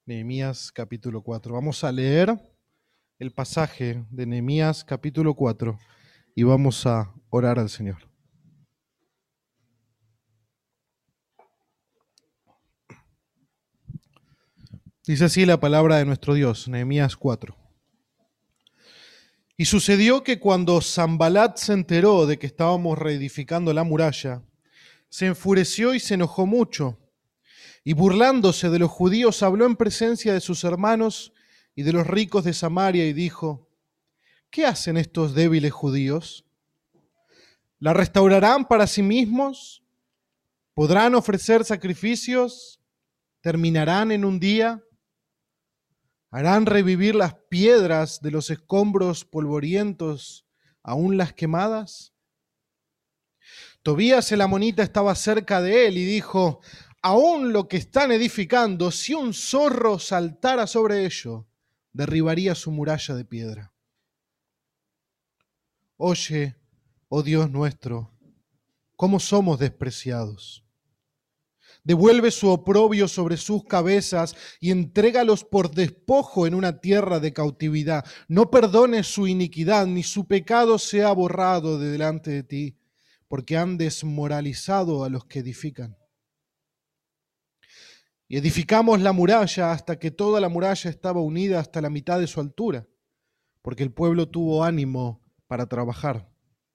Nehemías capítulo 4. Vamos a leer el pasaje de Nehemías capítulo 4 y vamos a orar al Señor. Dice así la palabra de nuestro Dios, Nehemías 4. Y sucedió que cuando Sanbalat se enteró de que estábamos reedificando la muralla, se enfureció y se enojó mucho, y burlándose de los judíos habló en presencia de sus hermanos y de los ricos de Samaria y dijo: ¿qué hacen estos débiles judíos? ¿La restaurarán para sí mismos? ¿Podrán ofrecer sacrificios? ¿Terminarán en un día? ¿Harán revivir las piedras de los escombros polvorientos, aún las quemadas? Tobías el amonita estaba cerca de él y dijo: aún lo que están edificando, si un zorro saltara sobre ello, derribaría su muralla de piedra. Oye, oh Dios nuestro, cómo somos despreciados. Devuelve su oprobio sobre sus cabezas y entrégalos por despojo en una tierra de cautividad. No perdones su iniquidad, ni su pecado sea borrado de delante de ti, porque han desmoralizado a los que edifican. Y edificamos la muralla hasta que toda la muralla estaba unida hasta la mitad de su altura, porque el pueblo tuvo ánimo para trabajar.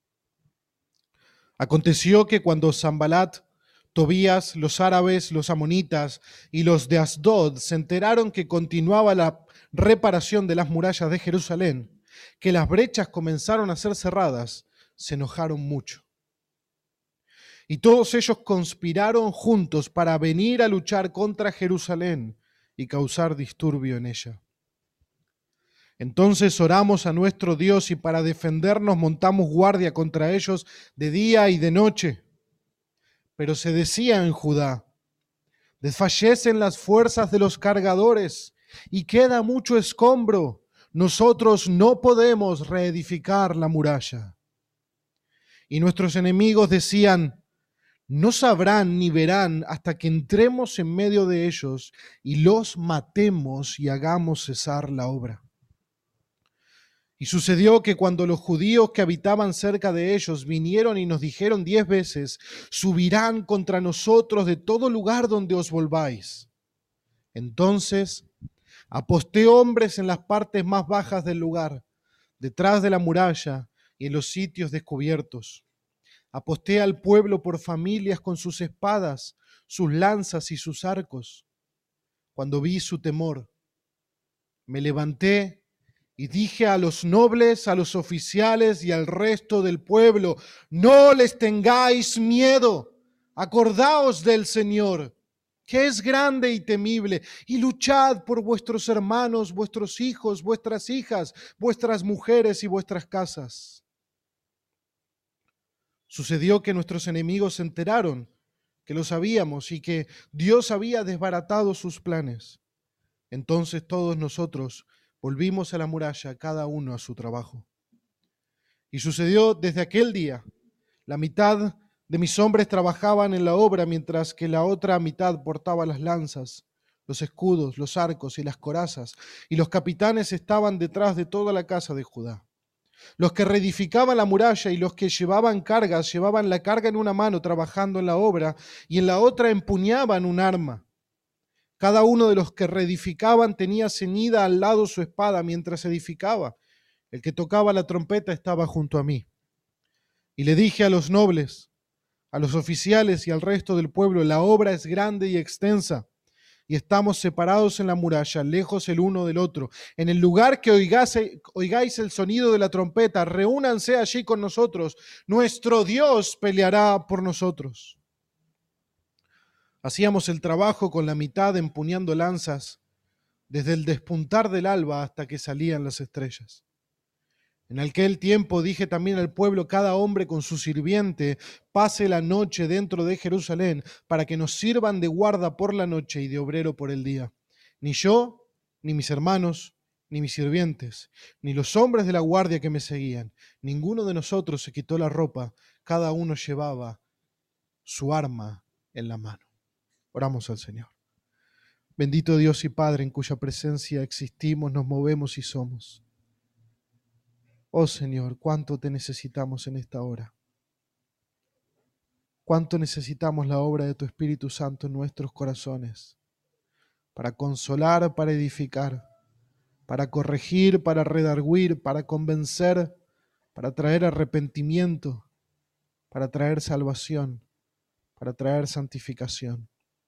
Aconteció que cuando Sanbalat, Tobías, los árabes, los amonitas y los de Asdod se enteraron que continuaba la reparación de las murallas de Jerusalén, que las brechas comenzaron a ser cerradas, se enojaron mucho. Y todos ellos conspiraron juntos para venir a luchar contra Jerusalén y causar disturbio en ella. Entonces oramos a nuestro Dios y para defendernos montamos guardia contra ellos de día y de noche. Pero se decía en Judá: desfallecen las fuerzas de los cargadores y queda mucho escombro. Nosotros no podemos reedificar la muralla. Y nuestros enemigos decían: no sabrán ni verán hasta que entremos en medio de ellos y los matemos y hagamos cesar la obra. Y sucedió que cuando los judíos que habitaban cerca de ellos vinieron y nos dijeron 10 veces: subirán contra nosotros de todo lugar donde os volváis. Entonces aposté hombres en las partes más bajas del lugar, detrás de la muralla y en los sitios descubiertos. Aposté al pueblo por familias con sus espadas, sus lanzas y sus arcos. Cuando vi su temor, me levanté y dije a los nobles, a los oficiales y al resto del pueblo: no les tengáis miedo, acordaos del Señor, que es grande y temible, y luchad por vuestros hermanos, vuestros hijos, vuestras hijas, vuestras mujeres y vuestras casas. Sucedió que nuestros enemigos se enteraron que lo sabíamos y que Dios había desbaratado sus planes. Entonces todos nosotros volvimos a la muralla, cada uno a su trabajo. Y sucedió desde aquel día: la mitad de mis hombres trabajaban en la obra, mientras que la otra mitad portaba las lanzas, los escudos, los arcos y las corazas, y los capitanes estaban detrás de toda la casa de Judá. Los que reedificaban la muralla y los que llevaban cargas llevaban la carga en una mano trabajando en la obra, y en la otra empuñaban un arma. Cada uno de los que reedificaban tenía ceñida al lado su espada mientras edificaba. El que tocaba la trompeta estaba junto a mí. Y le dije a los nobles, a los oficiales y al resto del pueblo: la obra es grande y extensa, y estamos separados en la muralla, lejos el uno del otro. En el lugar que oigáis el sonido de la trompeta, reúnanse allí con nosotros. Nuestro Dios peleará por nosotros. Hacíamos el trabajo con la mitad empuñando lanzas, desde el despuntar del alba hasta que salían las estrellas. En aquel tiempo dije también al pueblo: cada hombre con su sirviente pase la noche dentro de Jerusalén, para que nos sirvan de guarda por la noche y de obrero por el día. Ni yo, ni mis hermanos, ni mis sirvientes, ni los hombres de la guardia que me seguían, ninguno de nosotros se quitó la ropa, cada uno llevaba su arma en la mano. Oramos al Señor. Bendito Dios y Padre, en cuya presencia existimos, nos movemos y somos. Oh Señor, cuánto te necesitamos en esta hora. Cuánto necesitamos la obra de tu Espíritu Santo en nuestros corazones, para consolar, para edificar, para corregir, para redarguir, para convencer, para traer arrepentimiento, para traer salvación, para traer santificación.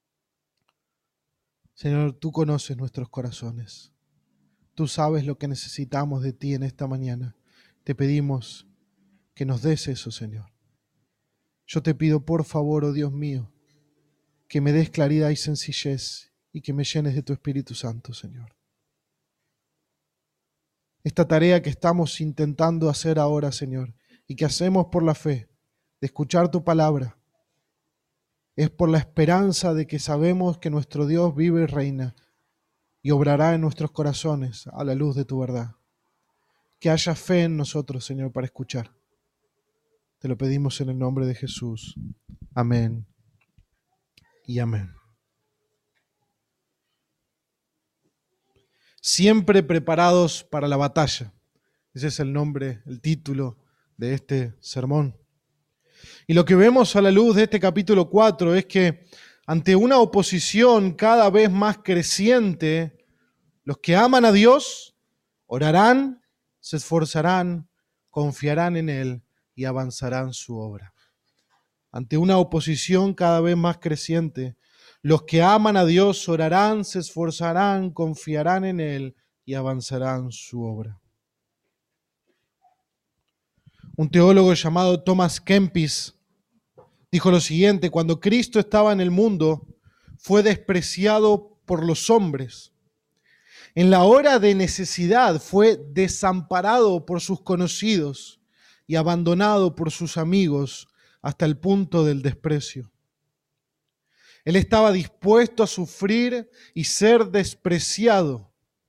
Señor, tú conoces nuestros corazones. Tú sabes lo que necesitamos de ti en esta mañana. Te pedimos que nos des eso, Señor. Yo te pido, por favor, oh Dios mío, que me des claridad y sencillez y que me llenes de tu Espíritu Santo, Señor. Esta tarea que estamos intentando hacer ahora, Señor, y que hacemos por la fe, de escuchar tu palabra, es por la esperanza de que sabemos que nuestro Dios vive y reina y obrará en nuestros corazones a la luz de tu verdad. Que haya fe en nosotros, Señor, para escuchar. Te lo pedimos en el nombre de Jesús. Amén y amén. Siempre preparados para la batalla. Ese es el nombre, el título de este sermón. Y lo que vemos a la luz de este capítulo 4 es que ante una oposición cada vez más creciente, los que aman a Dios orarán, se esforzarán, confiarán en Él y avanzarán su obra. Ante una oposición cada vez más creciente, los que aman a Dios orarán, se esforzarán, confiarán en Él y avanzarán su obra. Un teólogo llamado Thomas Kempis dijo lo siguiente: cuando Cristo estaba en el mundo, fue despreciado por los hombres. En la hora de necesidad fue desamparado por sus conocidos y abandonado por sus amigos hasta el punto del desprecio. Él estaba dispuesto a sufrir y ser despreciado.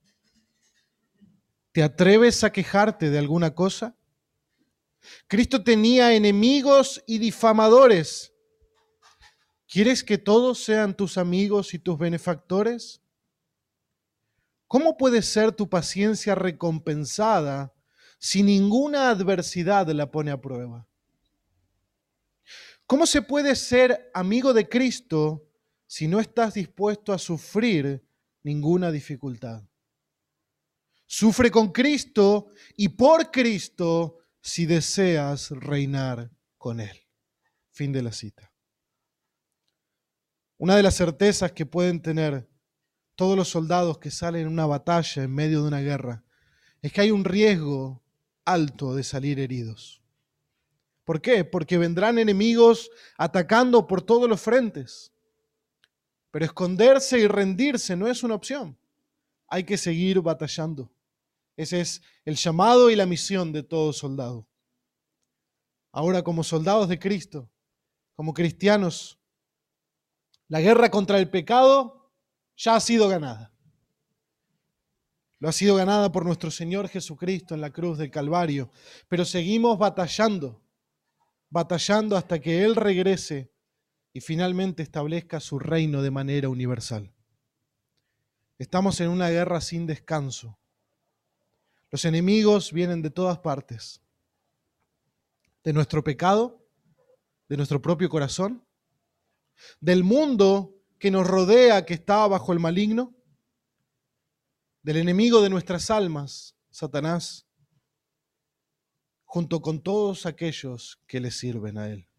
¿Te atreves a quejarte de alguna cosa? Cristo tenía enemigos y difamadores. ¿Quieres que todos sean tus amigos y tus benefactores? ¿Cómo puede ser tu paciencia recompensada si ninguna adversidad la pone a prueba? ¿Cómo se puede ser amigo de Cristo si no estás dispuesto a sufrir ninguna dificultad? Sufre con Cristo y por Cristo si deseas reinar con Él. Fin de la cita. Una de las certezas que pueden tener todos los soldados que salen en una batalla en medio de una guerra es que hay un riesgo alto de salir heridos. ¿Por qué? Porque vendrán enemigos atacando por todos los frentes. Pero esconderse y rendirse no es una opción. Hay que seguir batallando. Ese es el llamado y la misión de todo soldado. Ahora, como soldados de Cristo, como cristianos, la guerra contra el pecado ya ha sido ganada. Lo ha sido ganada por nuestro Señor Jesucristo en la cruz del Calvario, pero seguimos batallando hasta que Él regrese y finalmente establezca su reino de manera universal. Estamos en una guerra sin descanso. Los enemigos vienen de todas partes, de nuestro pecado, de nuestro propio corazón, del mundo que nos rodea, que está bajo el maligno, del enemigo de nuestras almas, Satanás, junto con todos aquellos que le sirven a Él.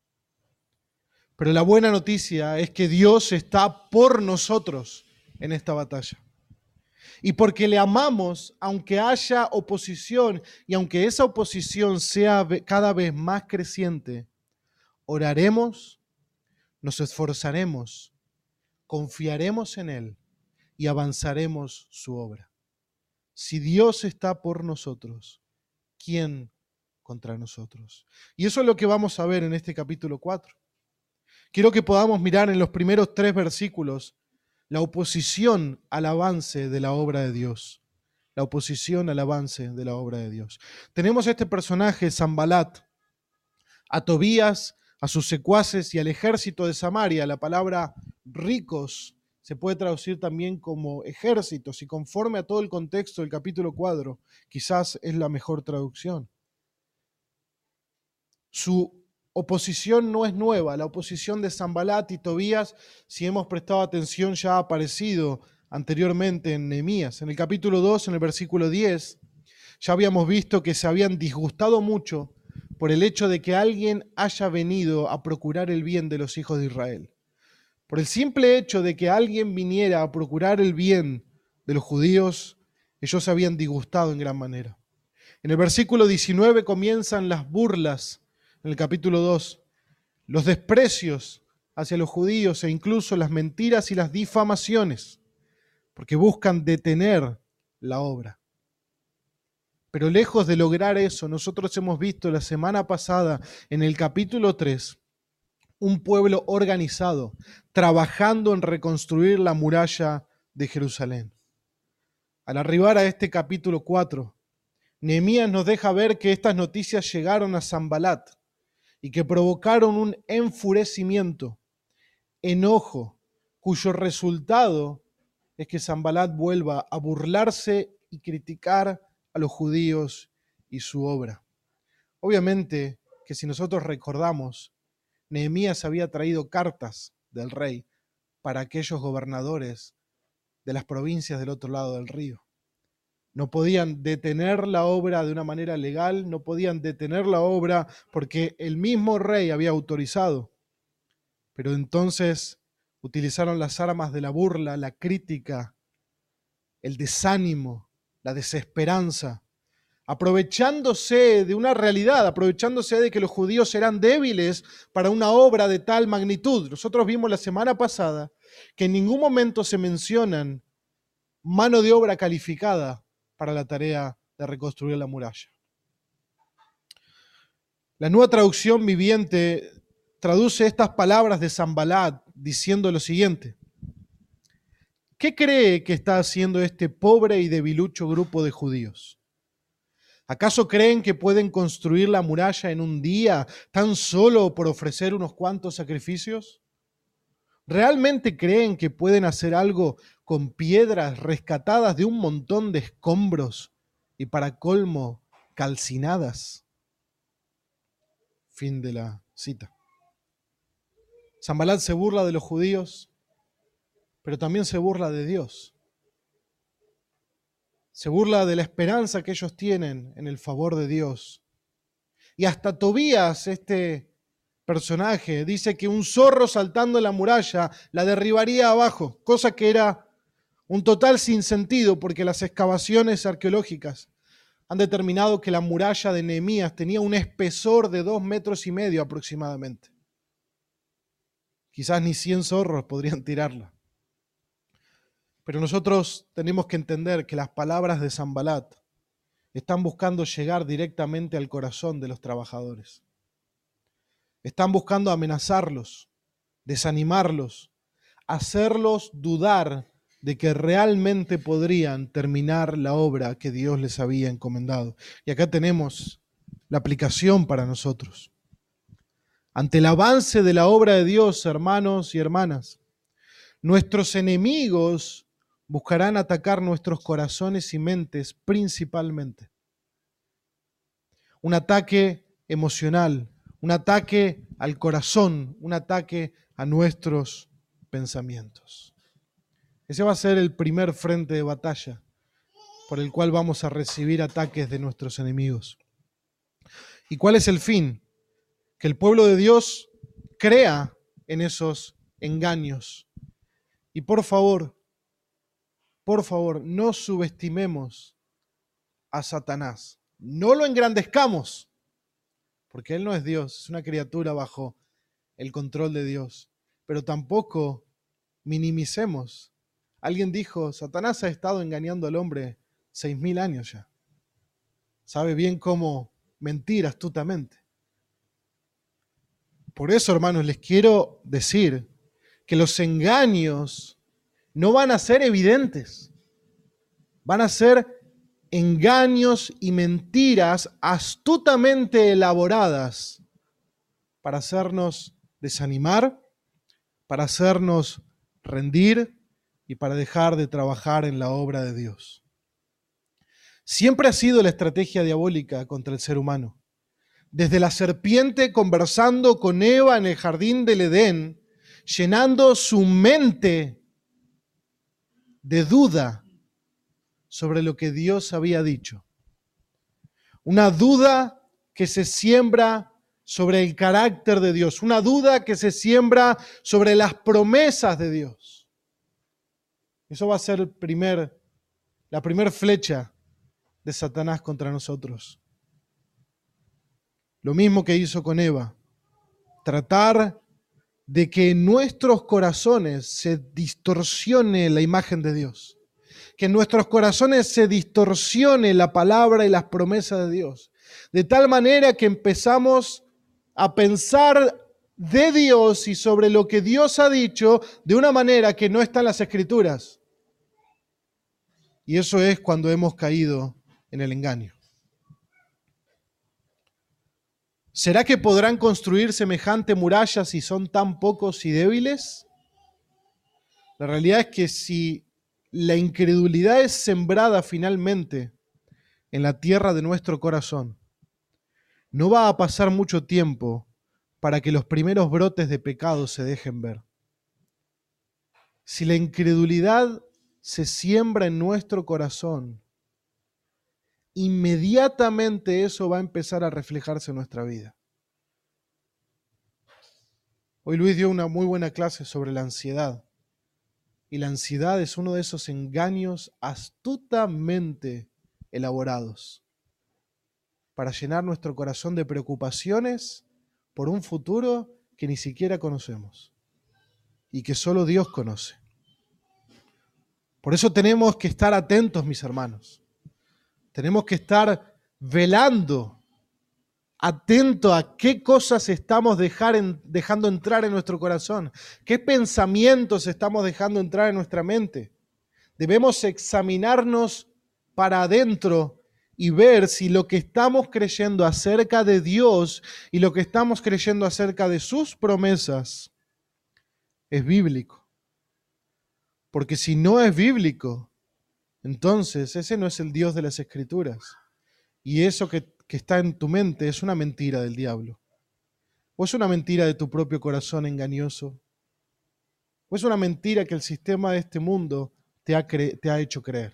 Pero la buena noticia es que Dios está por nosotros en esta batalla. Y porque le amamos, aunque haya oposición y aunque esa oposición sea cada vez más creciente, oraremos, nos esforzaremos, confiaremos en Él y avanzaremos su obra. Si Dios está por nosotros, ¿quién contra nosotros? Y eso es lo que vamos a ver en este capítulo 4. Quiero que podamos mirar en los primeros 3 versículos la oposición al avance de la obra de Dios. La oposición al avance de la obra de Dios. Tenemos a este personaje, Sanbalat, a Tobías, a sus secuaces y al ejército de Samaria. La palabra ricos se puede traducir también como ejércitos, y conforme a todo el contexto del capítulo 4, quizás es la mejor traducción. Su oposición no es nueva, la oposición de Sanbalat y Tobías, si hemos prestado atención, ya ha aparecido anteriormente en Nehemías. En el capítulo 2, en el versículo 10, ya habíamos visto que se habían disgustado mucho por el hecho de que alguien haya venido a procurar el bien de los hijos de Israel. Por el simple hecho de que alguien viniera a procurar el bien de los judíos, ellos se habían disgustado en gran manera. En el versículo 19 comienzan las burlas, en el capítulo 2, los desprecios hacia los judíos e incluso las mentiras y las difamaciones, porque buscan detener la obra. Pero lejos de lograr eso, nosotros hemos visto la semana pasada en el capítulo 3 un pueblo organizado, trabajando en reconstruir la muralla de Jerusalén. Al arribar a este capítulo 4, Nehemías nos deja ver que estas noticias llegaron a Sanbalat y que provocaron un enfurecimiento, enojo, cuyo resultado es que Sanbalat vuelva a burlarse y criticar a los judíos y su obra. Obviamente que si nosotros recordamos, Nehemías había traído cartas del rey para aquellos gobernadores de las provincias del otro lado del río. No podían detener la obra de una manera legal, no podían detener la obra porque el mismo rey había autorizado. Pero entonces utilizaron las armas de la burla, la crítica, el desánimo, la desesperanza, aprovechándose de una realidad, aprovechándose de que los judíos eran débiles para una obra de tal magnitud. Nosotros vimos la semana pasada que en ningún momento se mencionan mano de obra calificada para la tarea de reconstruir la muralla. La Nueva Traducción Viviente traduce estas palabras de Sanbalat diciendo lo siguiente: ¿qué cree que está haciendo este pobre y debilucho grupo de judíos? ¿Acaso creen que pueden construir la muralla en un día tan solo por ofrecer unos cuantos sacrificios? ¿Realmente creen que pueden hacer algo con piedras rescatadas de un montón de escombros y para colmo calcinadas? Fin de la cita. Sanbalat se burla de los judíos, pero también se burla de Dios. Se burla de la esperanza que ellos tienen en el favor de Dios. Y hasta Tobías, este personaje, dice que un zorro saltando en la muralla la derribaría abajo, cosa que era un total sinsentido porque las excavaciones arqueológicas han determinado que la muralla de Nehemías tenía un espesor de 2,5 metros aproximadamente. Quizás ni 100 zorros podrían tirarla. Pero nosotros tenemos que entender que las palabras de Sanbalat están buscando llegar directamente al corazón de los trabajadores. Están buscando amenazarlos, desanimarlos, hacerlos dudar de que realmente podrían terminar la obra que Dios les había encomendado. Y acá tenemos la aplicación para nosotros. Ante el avance de la obra de Dios, hermanos y hermanas, nuestros enemigos buscarán atacar nuestros corazones y mentes principalmente. Un ataque emocional, un ataque al corazón, un ataque a nuestros pensamientos. Ese va a ser el primer frente de batalla por el cual vamos a recibir ataques de nuestros enemigos. ¿Y cuál es el fin? Que el pueblo de Dios crea en esos engaños. Y por favor, no subestimemos a Satanás. No lo engrandezcamos, porque él no es Dios, es una criatura bajo el control de Dios. Pero tampoco minimicemos. Alguien dijo, Satanás ha estado engañando al hombre 6,000 años ya. Sabe bien cómo mentir astutamente. Por eso, hermanos, les quiero decir que los engaños no van a ser evidentes. Van a ser engaños y mentiras astutamente elaboradas para hacernos desanimar, para hacernos rendir y para dejar de trabajar en la obra de Dios. Siempre ha sido la estrategia diabólica contra el ser humano. Desde la serpiente conversando con Eva en el jardín del Edén, llenando su mente de duda sobre lo que Dios había dicho. Una duda que se siembra sobre el carácter de Dios, una duda que se siembra sobre las promesas de Dios. Eso va a ser la primera flecha de Satanás contra nosotros. Lo mismo que hizo con Eva, tratar de que en nuestros corazones se distorsione la imagen de Dios, que en nuestros corazones se distorsione la palabra y las promesas de Dios, de tal manera que empezamos a pensar de Dios y sobre lo que Dios ha dicho de una manera que no está en las Escrituras. Y eso es cuando hemos caído en el engaño. ¿Será que podrán construir semejante muralla si son tan pocos y débiles? La realidad es que si la incredulidad es sembrada finalmente en la tierra de nuestro corazón, no va a pasar mucho tiempo para que los primeros brotes de pecado se dejen ver. Si la incredulidad se siembra en nuestro corazón, inmediatamente eso va a empezar a reflejarse en nuestra vida. Hoy Luis dio una muy buena clase sobre la ansiedad. Y la ansiedad es uno de esos engaños astutamente elaborados para llenar nuestro corazón de preocupaciones por un futuro que ni siquiera conocemos y que solo Dios conoce. Por eso tenemos que estar atentos, mis hermanos. Tenemos que estar velando, atento a qué cosas estamos dejando entrar en nuestro corazón, qué pensamientos estamos dejando entrar en nuestra mente. Debemos examinarnos para adentro y ver si lo que estamos creyendo acerca de Dios y lo que estamos creyendo acerca de sus promesas es bíblico. Porque si no es bíblico, entonces ese no es el Dios de las Escrituras. Y eso que está en tu mente es una mentira del diablo. O es una mentira de tu propio corazón engañoso. O es una mentira que el sistema de este mundo te ha hecho creer.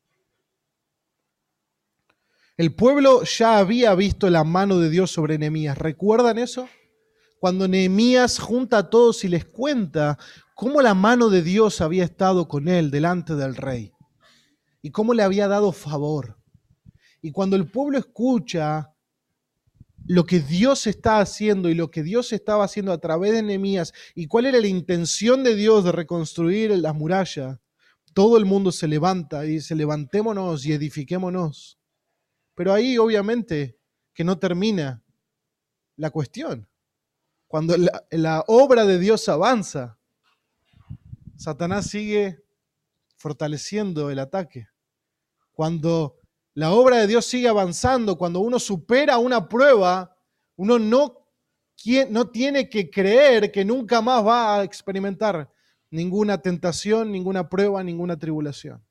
El pueblo ya había visto la mano de Dios sobre Nehemías. ¿Recuerdan eso? Cuando Nehemías junta a todos y les cuenta cómo la mano de Dios había estado con él delante del rey y cómo le había dado favor. Y cuando el pueblo escucha lo que Dios está haciendo y lo que Dios estaba haciendo a través de Nehemías y cuál era la intención de Dios de reconstruir las murallas, todo el mundo se levanta y dice: levantémonos y edifiquémonos. Pero ahí obviamente que no termina la cuestión. Cuando la obra de Dios avanza, Satanás sigue fortaleciendo el ataque. Cuando la obra de Dios sigue avanzando, cuando uno supera una prueba, uno no tiene que creer que nunca más va a experimentar ninguna tentación, ninguna prueba, ninguna tribulación.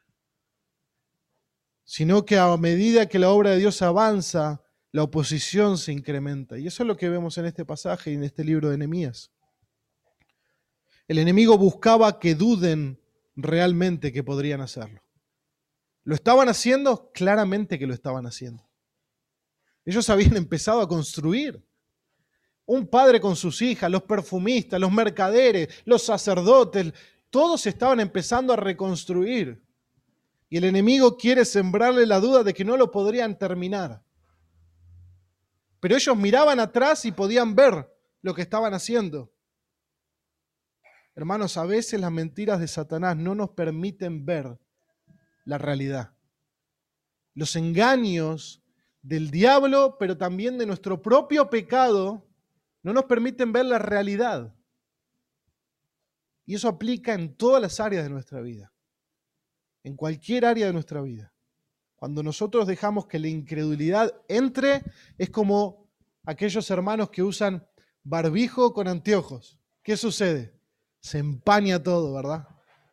Sino que a medida que la obra de Dios avanza, la oposición se incrementa. Y eso es lo que vemos en este pasaje y en este libro de Nehemías. El enemigo buscaba que duden realmente que podrían hacerlo. ¿Lo estaban haciendo? Claramente que lo estaban haciendo. Ellos habían empezado a construir. Un padre con sus hijas, los perfumistas, los mercaderes, los sacerdotes, todos estaban empezando a reconstruir. Y el enemigo quiere sembrarle la duda de que no lo podrían terminar. Pero ellos miraban atrás y podían ver lo que estaban haciendo. Hermanos, a veces las mentiras de Satanás no nos permiten ver la realidad. Los engaños del diablo, pero también de nuestro propio pecado, no nos permiten ver la realidad. Y eso aplica en todas las áreas de nuestra vida. En cualquier área de nuestra vida. Cuando nosotros dejamos que la incredulidad entre, es como aquellos hermanos que usan barbijo con anteojos. ¿Qué sucede? Se empaña todo, ¿verdad?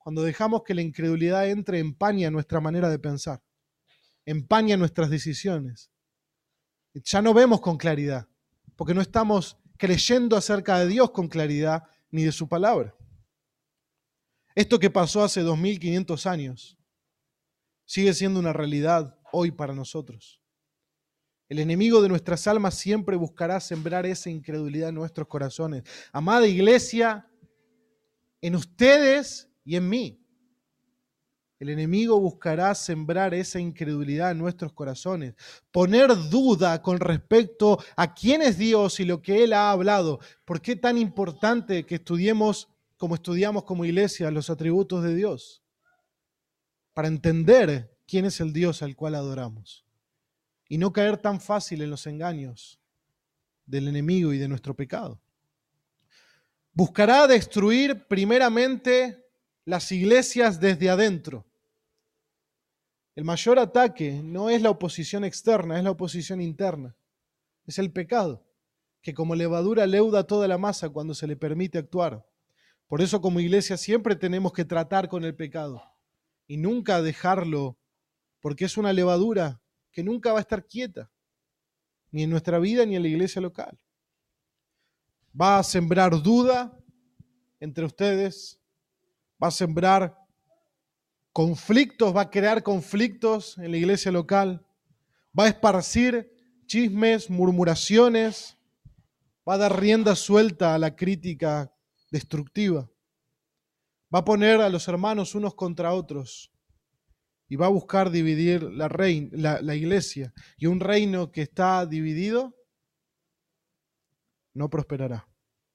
cuando dejamos que la incredulidad entre, empaña nuestra manera de pensar, empaña nuestras decisiones. Ya no vemos con claridad, porque no estamos creyendo acerca de Dios con claridad ni de su palabra. Esto que pasó hace 2500 años sigue siendo una realidad hoy para nosotros. El enemigo de nuestras almas siempre buscará sembrar esa incredulidad en nuestros corazones. Amada iglesia, en ustedes y en mí. El enemigo buscará sembrar esa incredulidad en nuestros corazones, poner duda con respecto a quién es Dios y lo que Él ha hablado. ¿Por qué es tan importante que estudiamos como iglesia los atributos de Dios? Para entender quién es el Dios al cual adoramos y no caer tan fácil en los engaños del enemigo y de nuestro pecado. Buscará destruir primeramente las iglesias desde adentro. El mayor ataque no es la oposición externa, es la oposición interna. Es el pecado, que como levadura leuda toda la masa cuando se le permite actuar. Por eso como iglesia siempre tenemos que tratar con el pecado y nunca dejarlo, porque es una levadura que nunca va a estar quieta, ni en nuestra vida ni en la iglesia local. Va a sembrar duda entre ustedes, va a sembrar conflictos, va a crear conflictos en la iglesia local, va a esparcir chismes, murmuraciones, va a dar rienda suelta a la crítica destructiva, va a poner a los hermanos unos contra otros y va a buscar dividir la iglesia. Y un reino que está dividido no prosperará.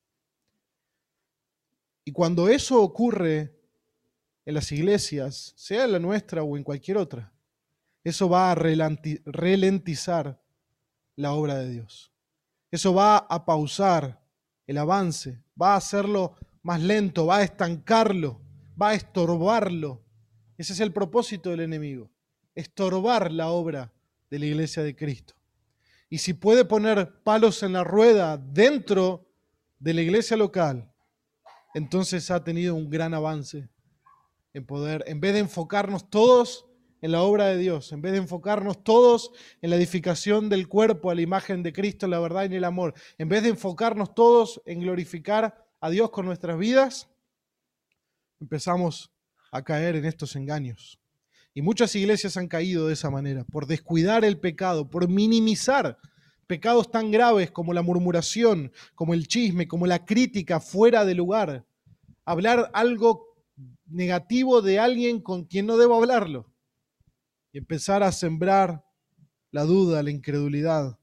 Y cuando eso ocurre en las iglesias, sea en la nuestra o en cualquier otra, eso va a ralentizar la obra de Dios. Eso va a pausar el avance, va a hacerlo más lento, va a estancarlo, va a estorbarlo. Ese es el propósito del enemigo, estorbar la obra de la iglesia de Cristo. Y si puede poner palos en la rueda dentro de la iglesia local, entonces ha tenido un gran avance en poder, en vez de enfocarnos todos en la obra de Dios, en vez de enfocarnos todos en la edificación del cuerpo a la imagen de Cristo, en la verdad y en el amor, en vez de enfocarnos todos en glorificar a Dios con nuestras vidas, empezamos a caer en estos engaños. Y muchas iglesias han caído de esa manera, por descuidar el pecado, por minimizar pecados tan graves como la murmuración, como el chisme, como la crítica fuera de lugar. Hablar algo negativo de alguien con quien no debo hablarlo. Y empezar a sembrar la duda, la incredulidad.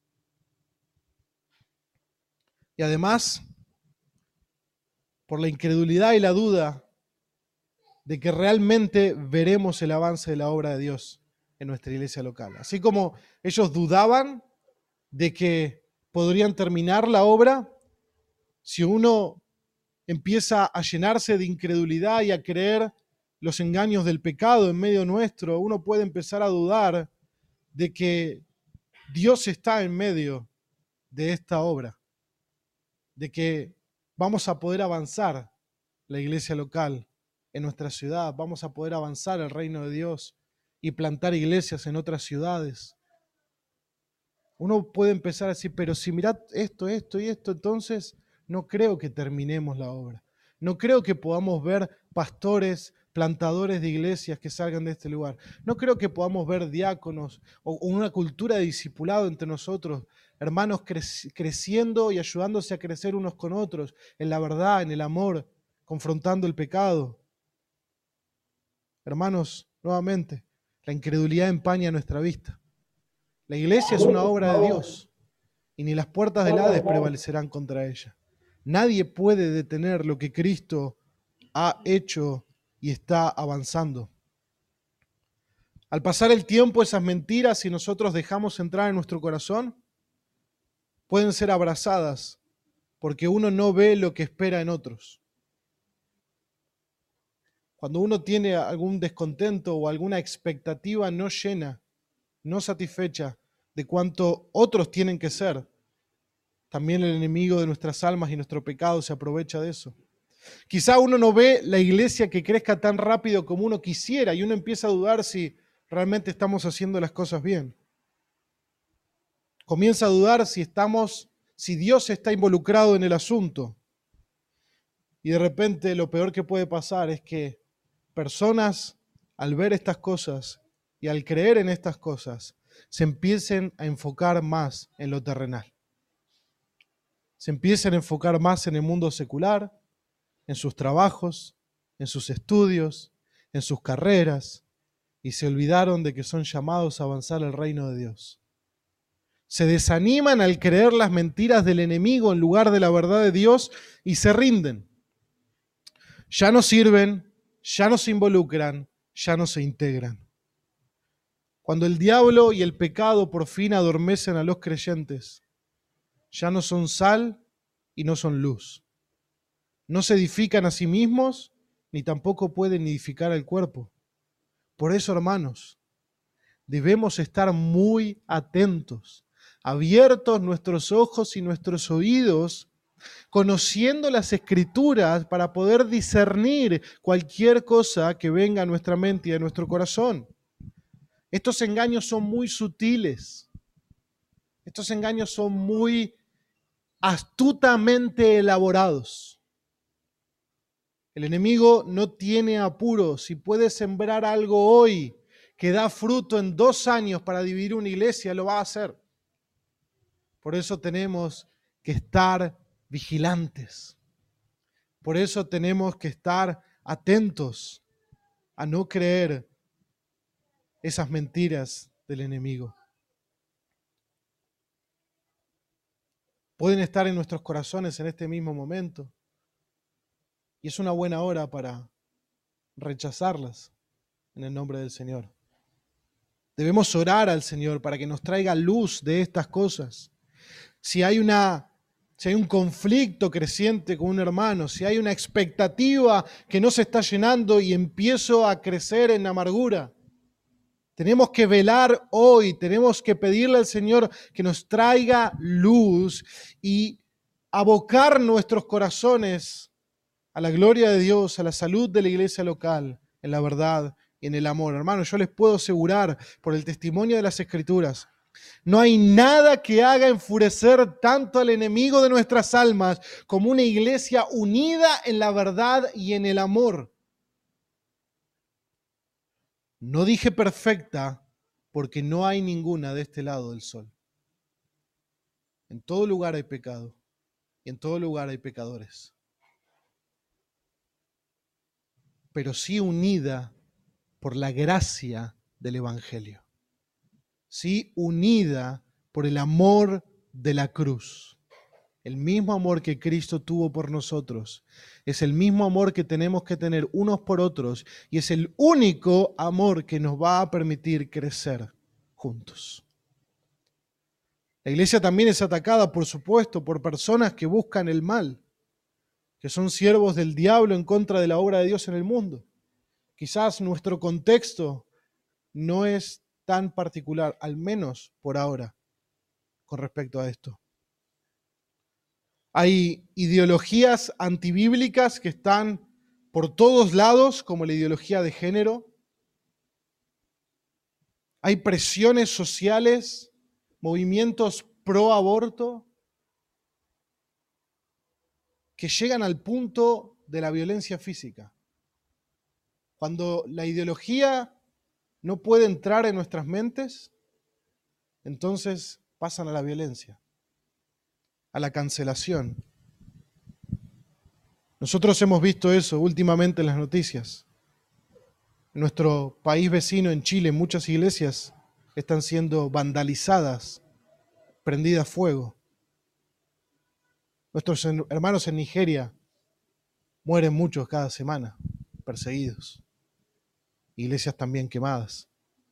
Y además, por la incredulidad y la duda de que realmente veremos el avance de la obra de Dios en nuestra iglesia local. Así como ellos dudaban de que podrían terminar la obra, si uno empieza a llenarse de incredulidad y a creer los engaños del pecado en medio nuestro, uno puede empezar a dudar de que Dios está en medio de esta obra, de que vamos a poder avanzar la iglesia local en nuestra ciudad, vamos a poder avanzar el reino de Dios y plantar iglesias en otras ciudades. Uno puede empezar a decir, pero si mirad esto y esto, entonces no creo que terminemos la obra. No creo que podamos ver pastores, plantadores de iglesias que salgan de este lugar. No creo que podamos ver diáconos o una cultura de discipulado entre nosotros, hermanos creciendo y ayudándose a crecer unos con otros, en la verdad, en el amor, confrontando el pecado. Hermanos, nuevamente, la incredulidad empaña nuestra vista. La iglesia es una obra de Dios y ni las puertas del Hades prevalecerán contra ella. Nadie puede detener lo que Cristo ha hecho y está avanzando. Al pasar el tiempo, esas mentiras, si nosotros dejamos entrar en nuestro corazón, pueden ser abrazadas porque uno no ve lo que espera en otros. Cuando uno tiene algún descontento o alguna expectativa no llena, no satisfecha de cuánto otros tienen que ser, también el enemigo de nuestras almas y nuestro pecado se aprovecha de eso. Quizá uno no ve la iglesia que crezca tan rápido como uno quisiera y uno empieza a dudar si realmente estamos haciendo las cosas bien. Comienza a dudar si Dios está involucrado en el asunto. Y de repente lo peor que puede pasar es que personas, al ver estas cosas y al creer en estas cosas, se empiecen a enfocar más en lo terrenal. Se empiecen a enfocar más en el mundo secular, en sus trabajos, en sus estudios, en sus carreras, y se olvidaron de que son llamados a avanzar el reino de Dios. Se desaniman al creer las mentiras del enemigo en lugar de la verdad de Dios y se rinden. Ya no sirven, ya no se involucran, ya no se integran. Cuando el diablo y el pecado por fin adormecen a los creyentes, ya no son sal y no son luz. No se edifican a sí mismos, ni tampoco pueden edificar al cuerpo. Por eso, hermanos, debemos estar muy atentos, abiertos nuestros ojos y nuestros oídos, conociendo las Escrituras para poder discernir cualquier cosa que venga a nuestra mente y a nuestro corazón. Estos engaños son muy sutiles. Estos engaños son muy astutamente elaborados. El enemigo no tiene apuro. Si puede sembrar algo hoy que da fruto en 2 años para dividir una iglesia, lo va a hacer. Por eso tenemos que estar vigilantes. Por eso tenemos que estar atentos a no creer esas mentiras del enemigo. Pueden estar en nuestros corazones en este mismo momento. Y es una buena hora para rechazarlas en el nombre del Señor. Debemos orar al Señor para que nos traiga luz de estas cosas. Si hay un conflicto creciente con un hermano, si hay una expectativa que no se está llenando y empiezo a crecer en amargura, tenemos que velar hoy, tenemos que pedirle al Señor que nos traiga luz y abocar nuestros corazones a la gloria de Dios, a la salud de la iglesia local, en la verdad y en el amor. Hermanos, yo les puedo asegurar por el testimonio de las Escrituras, no hay nada que haga enfurecer tanto al enemigo de nuestras almas como una iglesia unida en la verdad y en el amor. No dije perfecta porque no hay ninguna de este lado del sol. En todo lugar hay pecado y en todo lugar hay pecadores. Pero sí unida por la gracia del Evangelio. Sí unida por el amor de la cruz. El mismo amor que Cristo tuvo por nosotros es el mismo amor que tenemos que tener unos por otros y es el único amor que nos va a permitir crecer juntos. La iglesia también es atacada, por supuesto, por personas que buscan el mal, que son siervos del diablo en contra de la obra de Dios en el mundo. Quizás nuestro contexto no es tan particular, al menos por ahora, con respecto a esto. Hay ideologías antibíblicas que están por todos lados, como la ideología de género. Hay presiones sociales, movimientos pro aborto, que llegan al punto de la violencia física. Cuando la ideología no puede entrar en nuestras mentes, entonces pasan a la violencia, a la cancelación. Nosotros hemos visto eso últimamente en las noticias. En nuestro país vecino, en Chile, muchas iglesias están siendo vandalizadas, prendidas a fuego. Nuestros hermanos en Nigeria mueren muchos cada semana, perseguidos. Iglesias también quemadas.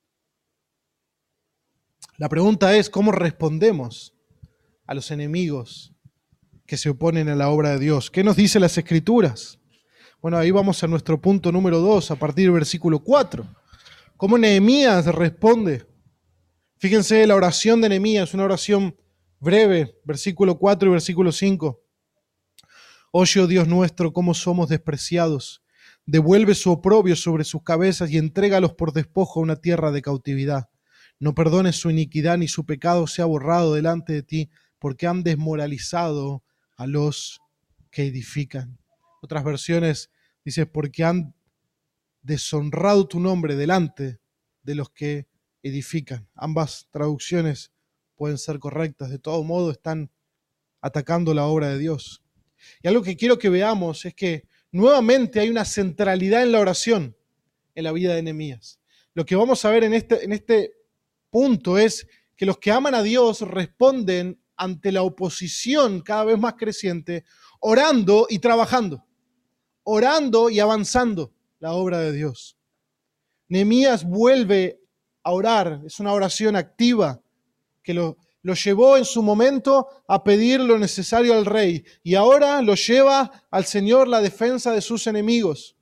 La pregunta es, ¿cómo respondemos a los enemigos que se oponen a la obra de Dios? ¿Qué nos dicen las Escrituras? Bueno, ahí vamos a nuestro punto número 2, a partir del versículo 4. ¿Cómo Nehemías responde? Fíjense la oración de Nehemías, una oración breve, versículo 4 y versículo 5. Oye, oh Dios nuestro, cómo somos despreciados. Devuelve su oprobio sobre sus cabezas y entrégalos por despojo a una tierra de cautividad. No perdones su iniquidad ni su pecado sea borrado delante de ti, porque han desmoralizado a los que edifican. Otras versiones dice, porque han deshonrado tu nombre delante de los que edifican. Ambas traducciones pueden ser correctas. De todo modo, están atacando la obra de Dios. Y algo que quiero que veamos es que nuevamente hay una centralidad en la oración en la vida de Nehemías. Lo que vamos a ver en este punto es que los que aman a Dios responden ante la oposición cada vez más creciente, orando y trabajando, orando y avanzando la obra de Dios. Nehemías vuelve a orar, es una oración activa que lo llevó en su momento a pedir lo necesario al rey y ahora lo lleva al Señor la defensa de sus enemigos.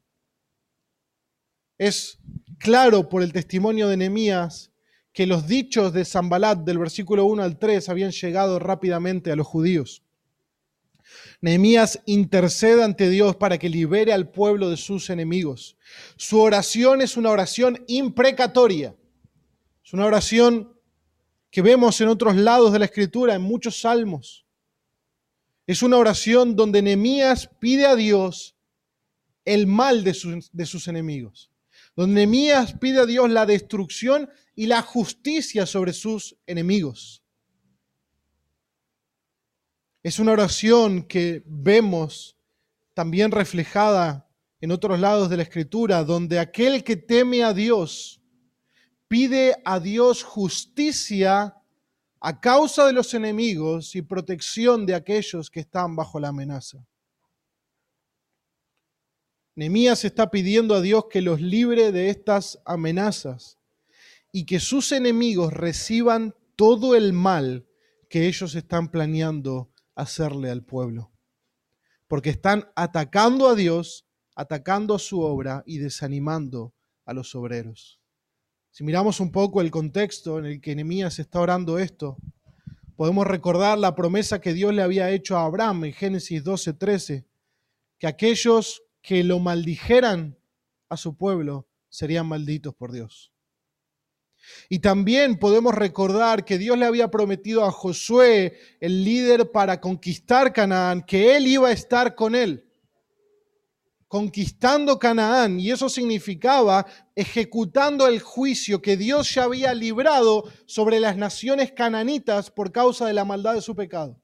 Es claro por el testimonio de Nehemías que los dichos de Sanbalat del versículo 1 al 3 habían llegado rápidamente a los judíos. Nehemías intercede ante Dios para que libere al pueblo de sus enemigos. Su oración es una oración imprecatoria. Es una oración que vemos en otros lados de la Escritura, en muchos salmos. Es una oración donde Nehemías pide a Dios el mal de sus enemigos. Donde Nehemías pide a Dios la destrucción y la justicia sobre sus enemigos. Es una oración que vemos también reflejada en otros lados de la Escritura, donde aquel que teme a Dios pide a Dios justicia a causa de los enemigos y protección de aquellos que están bajo la amenaza. Nehemías está pidiendo a Dios que los libre de estas amenazas y que sus enemigos reciban todo el mal que ellos están planeando hacerle al pueblo. Porque están atacando a Dios, atacando a su obra y desanimando a los obreros. Si miramos un poco el contexto en el que Nehemías está orando esto, podemos recordar la promesa que Dios le había hecho a Abraham en Génesis 12:13, que aquellos que lo maldijeran a su pueblo serían malditos por Dios. Y también podemos recordar que Dios le había prometido a Josué, el líder para conquistar Canaán, que él iba a estar con él, conquistando Canaán, y eso significaba ejecutando el juicio que Dios ya había librado sobre las naciones cananitas por causa de la maldad de su pecado.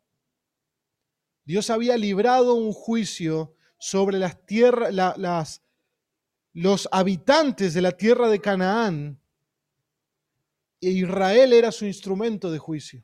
Dios había librado un juicio sobre las tierras, los habitantes de la tierra de Canaán, e Israel era su instrumento de juicio.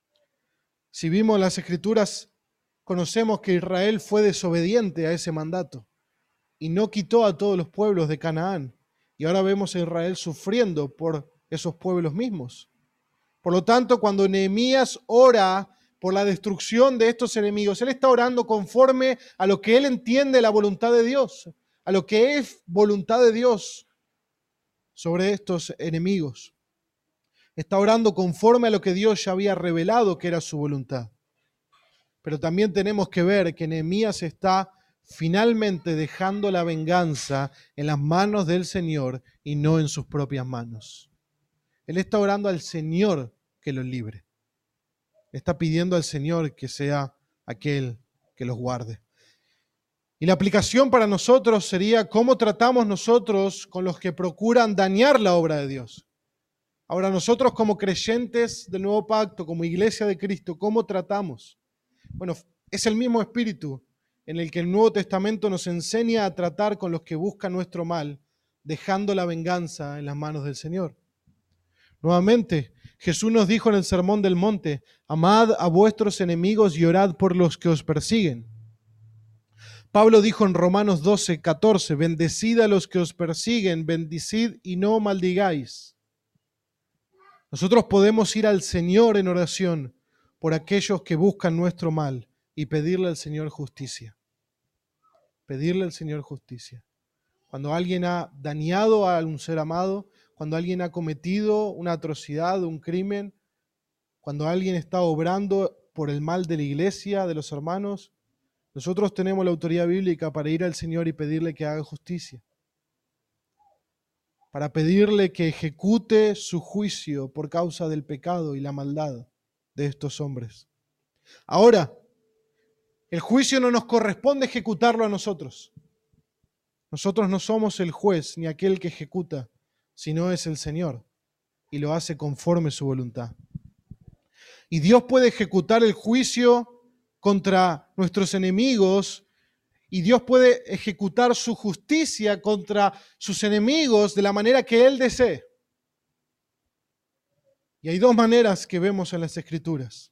Si vimos las Escrituras, conocemos que Israel fue desobediente a ese mandato y no quitó a todos los pueblos de Canaán. Y ahora vemos a Israel sufriendo por esos pueblos mismos. Por lo tanto, cuando Nehemías ora por la destrucción de estos enemigos, él está orando conforme a lo que él entiende la voluntad de Dios, a lo que es voluntad de Dios sobre estos enemigos. Está orando conforme a lo que Dios ya había revelado que era su voluntad. Pero también tenemos que ver que Nehemías está finalmente dejando la venganza en las manos del Señor y no en sus propias manos. Él está orando al Señor que los libre. Está pidiendo al Señor que sea aquel que los guarde. Y la aplicación para nosotros sería cómo tratamos nosotros con los que procuran dañar la obra de Dios. Ahora, nosotros como creyentes del Nuevo Pacto, como Iglesia de Cristo, ¿cómo tratamos? Bueno, es el mismo espíritu en el que el Nuevo Testamento nos enseña a tratar con los que buscan nuestro mal, dejando la venganza en las manos del Señor. Nuevamente, Jesús nos dijo en el Sermón del Monte, amad a vuestros enemigos y orad por los que os persiguen. Pablo dijo en Romanos 12:14, bendecid a los que os persiguen, bendecid y no maldigáis. Nosotros podemos ir al Señor en oración por aquellos que buscan nuestro mal y pedirle al Señor justicia. Pedirle al Señor justicia. Cuando alguien ha dañado a un ser amado, cuando alguien ha cometido una atrocidad, un crimen, cuando alguien está obrando por el mal de la iglesia, de los hermanos, Nosotros tenemos la autoridad bíblica para ir al Señor y pedirle que haga justicia, para pedirle que ejecute su juicio por causa del pecado y la maldad de estos hombres. Ahora, el juicio no nos corresponde ejecutarlo a nosotros. Nosotros no somos el juez ni aquel que ejecuta, sino es el Señor, y lo hace conforme su voluntad. Y Dios puede ejecutar el juicio contra nuestros enemigos, y Dios puede ejecutar su justicia contra sus enemigos de la manera que Él desee. Y hay dos maneras que vemos en las Escrituras.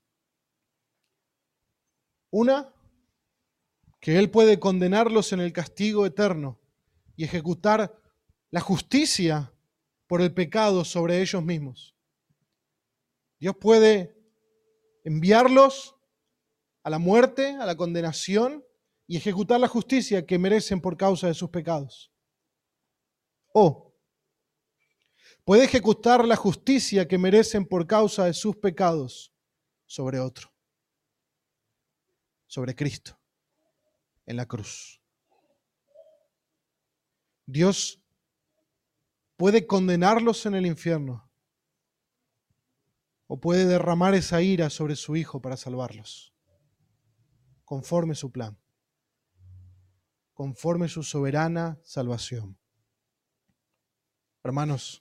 Una, que Él puede condenarlos en el castigo eterno y ejecutar la justicia por el pecado sobre ellos mismos. Dios puede enviarlos a la muerte, a la condenación, y ejecutar la justicia que merecen por causa de sus pecados. O puede ejecutar la justicia que merecen por causa de sus pecados sobre otro, sobre Cristo, en la cruz. Dios puede condenarlos en el infierno o puede derramar esa ira sobre su Hijo para salvarlos, conforme su plan, conforme su soberana salvación. Hermanos,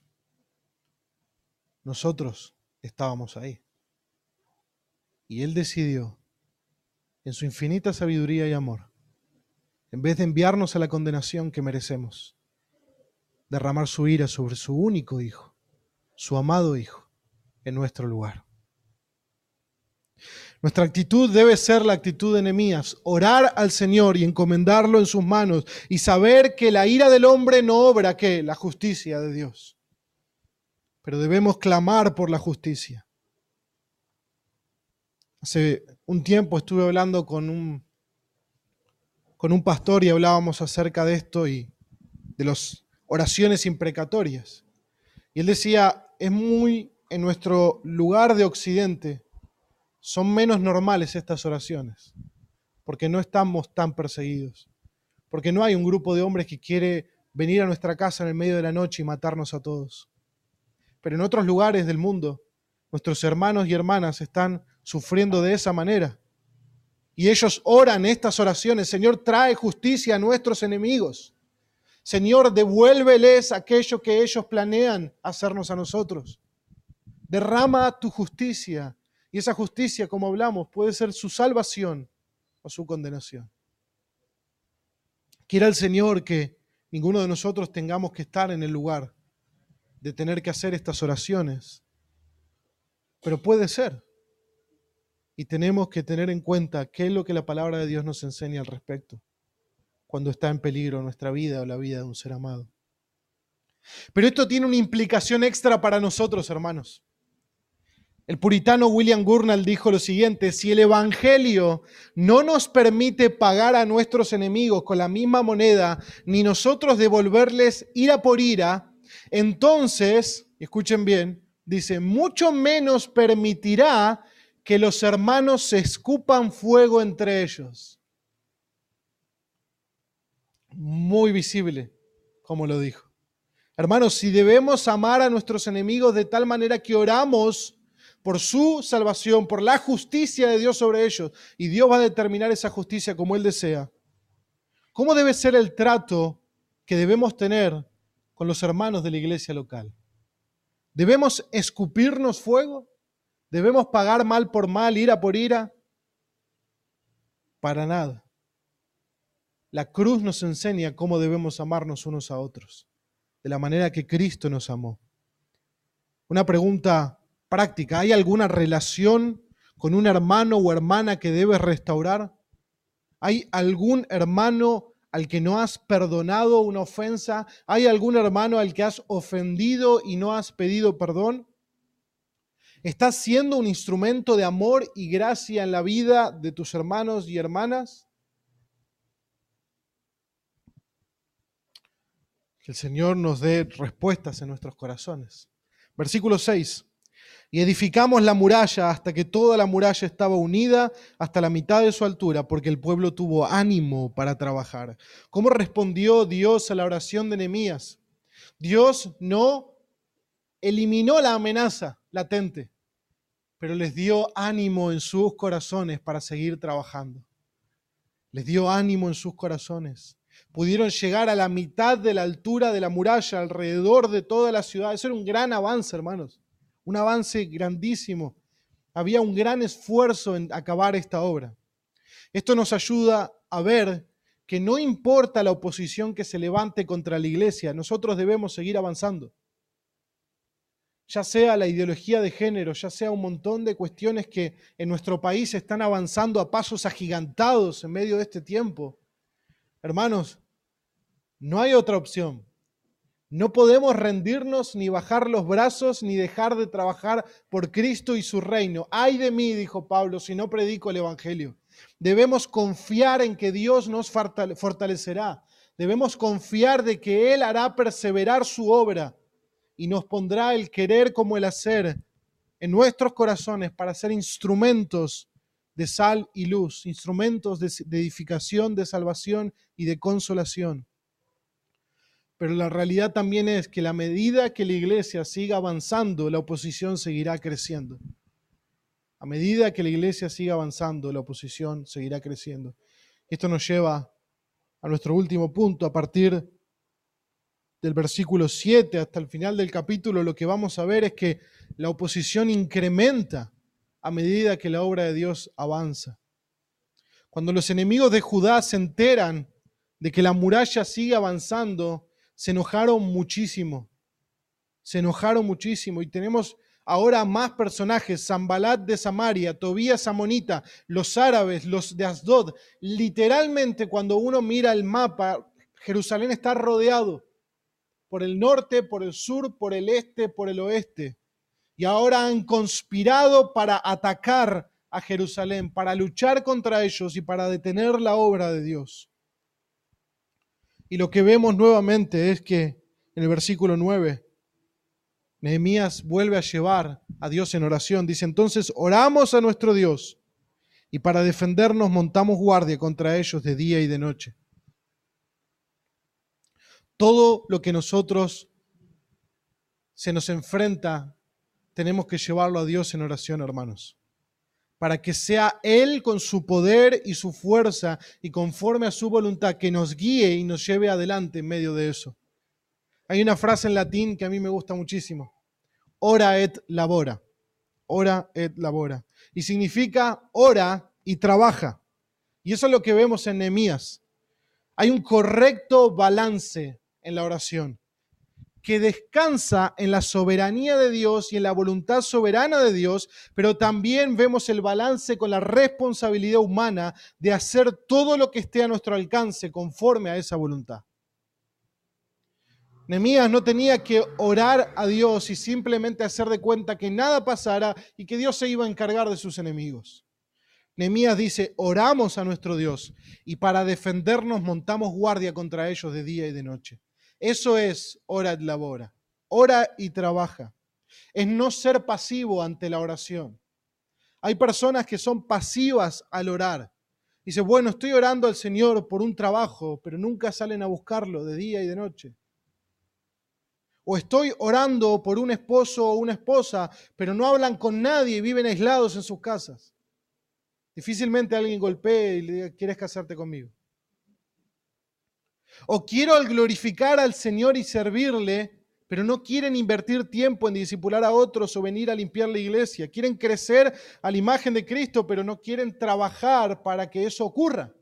nosotros estábamos ahí. Y Él decidió, en su infinita sabiduría y amor, en vez de enviarnos a la condenación que merecemos, derramar su ira sobre su único Hijo, su amado Hijo, en nuestro lugar. Nuestra actitud debe ser la actitud de Nehemías, orar al Señor y encomendarlo en sus manos y saber que la ira del hombre no obra, ¿qué? La justicia de Dios. Pero debemos clamar por la justicia. Hace un tiempo estuve hablando con un pastor y hablábamos acerca de esto y de las oraciones imprecatorias. Y él decía, en nuestro lugar de Occidente, son menos normales estas oraciones, porque no estamos tan perseguidos, porque no hay un grupo de hombres que quiere venir a nuestra casa en el medio de la noche y matarnos a todos. Pero en otros lugares del mundo, nuestros hermanos y hermanas están sufriendo de esa manera. Y ellos oran estas oraciones: Señor, trae justicia a nuestros enemigos. Señor, devuélveles aquello que ellos planean hacernos a nosotros. Derrama tu justicia. Y esa justicia, como hablamos, puede ser su salvación o su condenación. Quiera el Señor que ninguno de nosotros tengamos que estar en el lugar de tener que hacer estas oraciones. Pero puede ser. Y tenemos que tener en cuenta qué es lo que la palabra de Dios nos enseña al respecto cuando está en peligro nuestra vida o la vida de un ser amado. Pero esto tiene una implicación extra para nosotros, hermanos. El puritano William Gurnall dijo lo siguiente: si el Evangelio no nos permite pagar a nuestros enemigos con la misma moneda, ni nosotros devolverles ira por ira, entonces, escuchen bien, dice, mucho menos permitirá que los hermanos se escupan fuego entre ellos. Muy visible, como lo dijo. Hermanos, si debemos amar a nuestros enemigos de tal manera que oramos por su salvación, por la justicia de Dios sobre ellos, y Dios va a determinar esa justicia como Él desea, ¿cómo debe ser el trato que debemos tener con los hermanos de la iglesia local? ¿Debemos escupirnos fuego? ¿Debemos pagar mal por mal, ira por ira? Para nada. La cruz nos enseña cómo debemos amarnos unos a otros, de la manera que Cristo nos amó. Una pregunta práctica: ¿hay alguna relación con un hermano o hermana que debes restaurar? ¿Hay algún hermano al que no has perdonado una ofensa? ¿Hay algún hermano al que has ofendido y no has pedido perdón? ¿Estás siendo un instrumento de amor y gracia en la vida de tus hermanos y hermanas? Que el Señor nos dé respuestas en nuestros corazones. Versículo 6. Y edificamos la muralla hasta que toda la muralla estaba unida hasta la mitad de su altura, porque el pueblo tuvo ánimo para trabajar. ¿Cómo respondió Dios a la oración de Nehemías? Dios no eliminó la amenaza latente, pero les dio ánimo en sus corazones para seguir trabajando. Les dio ánimo en sus corazones. Pudieron llegar a la mitad de la altura de la muralla, alrededor de toda la ciudad. Eso era un gran avance, hermanos. Un avance grandísimo. Había un gran esfuerzo en acabar esta obra. Esto nos ayuda a ver que no importa la oposición que se levante contra la iglesia, nosotros debemos seguir avanzando. Ya sea la ideología de género, ya sea un montón de cuestiones que en nuestro país están avanzando a pasos agigantados en medio de este tiempo. Hermanos, no hay otra opción. No podemos rendirnos, ni bajar los brazos, ni dejar de trabajar por Cristo y su reino. Ay de mí, dijo Pablo, si no predico el Evangelio. Debemos confiar en que Dios nos fortalecerá. Debemos confiar de que Él hará perseverar su obra y nos pondrá el querer como el hacer en nuestros corazones para ser instrumentos de sal y luz, instrumentos de edificación, de salvación y de consolación. Pero la realidad también es que a medida que la iglesia siga avanzando, la oposición seguirá creciendo. A medida que la iglesia siga avanzando, la oposición seguirá creciendo. Esto nos lleva a nuestro último punto. A partir del versículo 7 hasta el final del capítulo, lo que vamos a ver es que la oposición incrementa a medida que la obra de Dios avanza. Cuando los enemigos de Judá se enteran de que la muralla sigue avanzando, se enojaron muchísimo. Se enojaron muchísimo. Y tenemos ahora más personajes: Sanbalat de Samaria, Tobías amonita, los árabes, los de Asdod. Literalmente, cuando uno mira el mapa, Jerusalén está rodeado por el norte, por el sur, por el este, por el oeste. Y ahora han conspirado para atacar a Jerusalén, para luchar contra ellos y para detener la obra de Dios. Y lo que vemos nuevamente es que en el versículo 9, Nehemías vuelve a llevar a Dios en oración. Dice: entonces oramos a nuestro Dios y para defendernos montamos guardia contra ellos de día y de noche. Todo lo que nosotros se nos enfrenta, tenemos que llevarlo a Dios en oración, hermanos, para que sea Él con su poder y su fuerza y conforme a su voluntad que nos guíe y nos lleve adelante en medio de eso. Hay una frase en latín que a mí me gusta muchísimo: ora et labora, ora et labora, y significa ora y trabaja. Y eso es lo que vemos en Nehemías. Hay un correcto balance en la oración, que descansa en la soberanía de Dios y en la voluntad soberana de Dios, pero también vemos el balance con la responsabilidad humana de hacer todo lo que esté a nuestro alcance conforme a esa voluntad. Nehemías no tenía que orar a Dios y simplemente hacer de cuenta que nada pasara y que Dios se iba a encargar de sus enemigos. Nehemías dice: oramos a nuestro Dios y para defendernos montamos guardia contra ellos de día y de noche. Eso es ora et labora, ora y trabaja. Es no ser pasivo ante la oración. Hay personas que son pasivas al orar. Dice: bueno, estoy orando al Señor por un trabajo, pero nunca salen a buscarlo de día y de noche. O estoy orando por un esposo o una esposa, pero no hablan con nadie y viven aislados en sus casas. Difícilmente alguien golpee y le diga: ¿quieres casarte conmigo? O quiero glorificar al Señor y servirle, pero no quieren invertir tiempo en discipular a otros o venir a limpiar la iglesia. Quieren crecer a la imagen de Cristo, pero no quieren trabajar para que eso ocurra.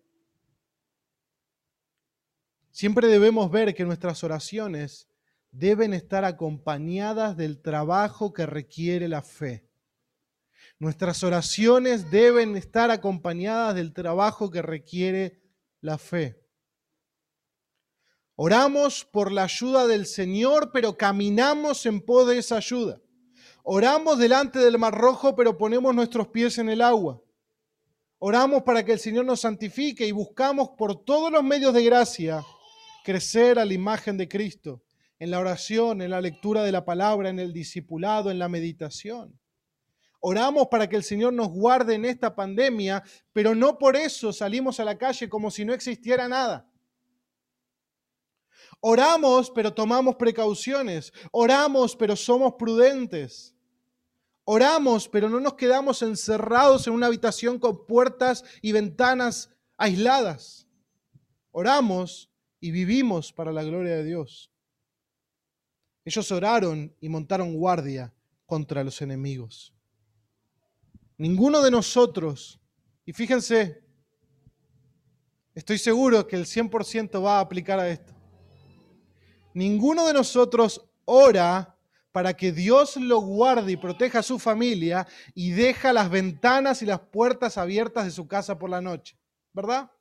Siempre debemos ver que nuestras oraciones deben estar acompañadas del trabajo que requiere la fe. Nuestras oraciones deben estar acompañadas del trabajo que requiere la fe. Oramos por la ayuda del Señor, pero caminamos en pos de esa ayuda. Oramos delante del Mar Rojo, pero ponemos nuestros pies en el agua. Oramos para que el Señor nos santifique y buscamos por todos los medios de gracia crecer a la imagen de Cristo. en la oración, en la lectura de la palabra, en el discipulado, en la meditación. Oramos para que el Señor nos guarde en esta pandemia, pero no por eso salimos a la calle como si no existiera nada. Oramos, pero tomamos precauciones. Oramos, pero somos prudentes. Oramos, pero no nos quedamos encerrados en una habitación con puertas y ventanas aisladas. Oramos y vivimos para la gloria de Dios. Ellos oraron y montaron guardia contra los enemigos. Ninguno de nosotros, y fíjense, estoy seguro que el 100% va a aplicar a esto. Ninguno de nosotros ora para que Dios lo guarde y proteja a su familia y deja las ventanas y las puertas abiertas de su casa por la noche, ¿verdad?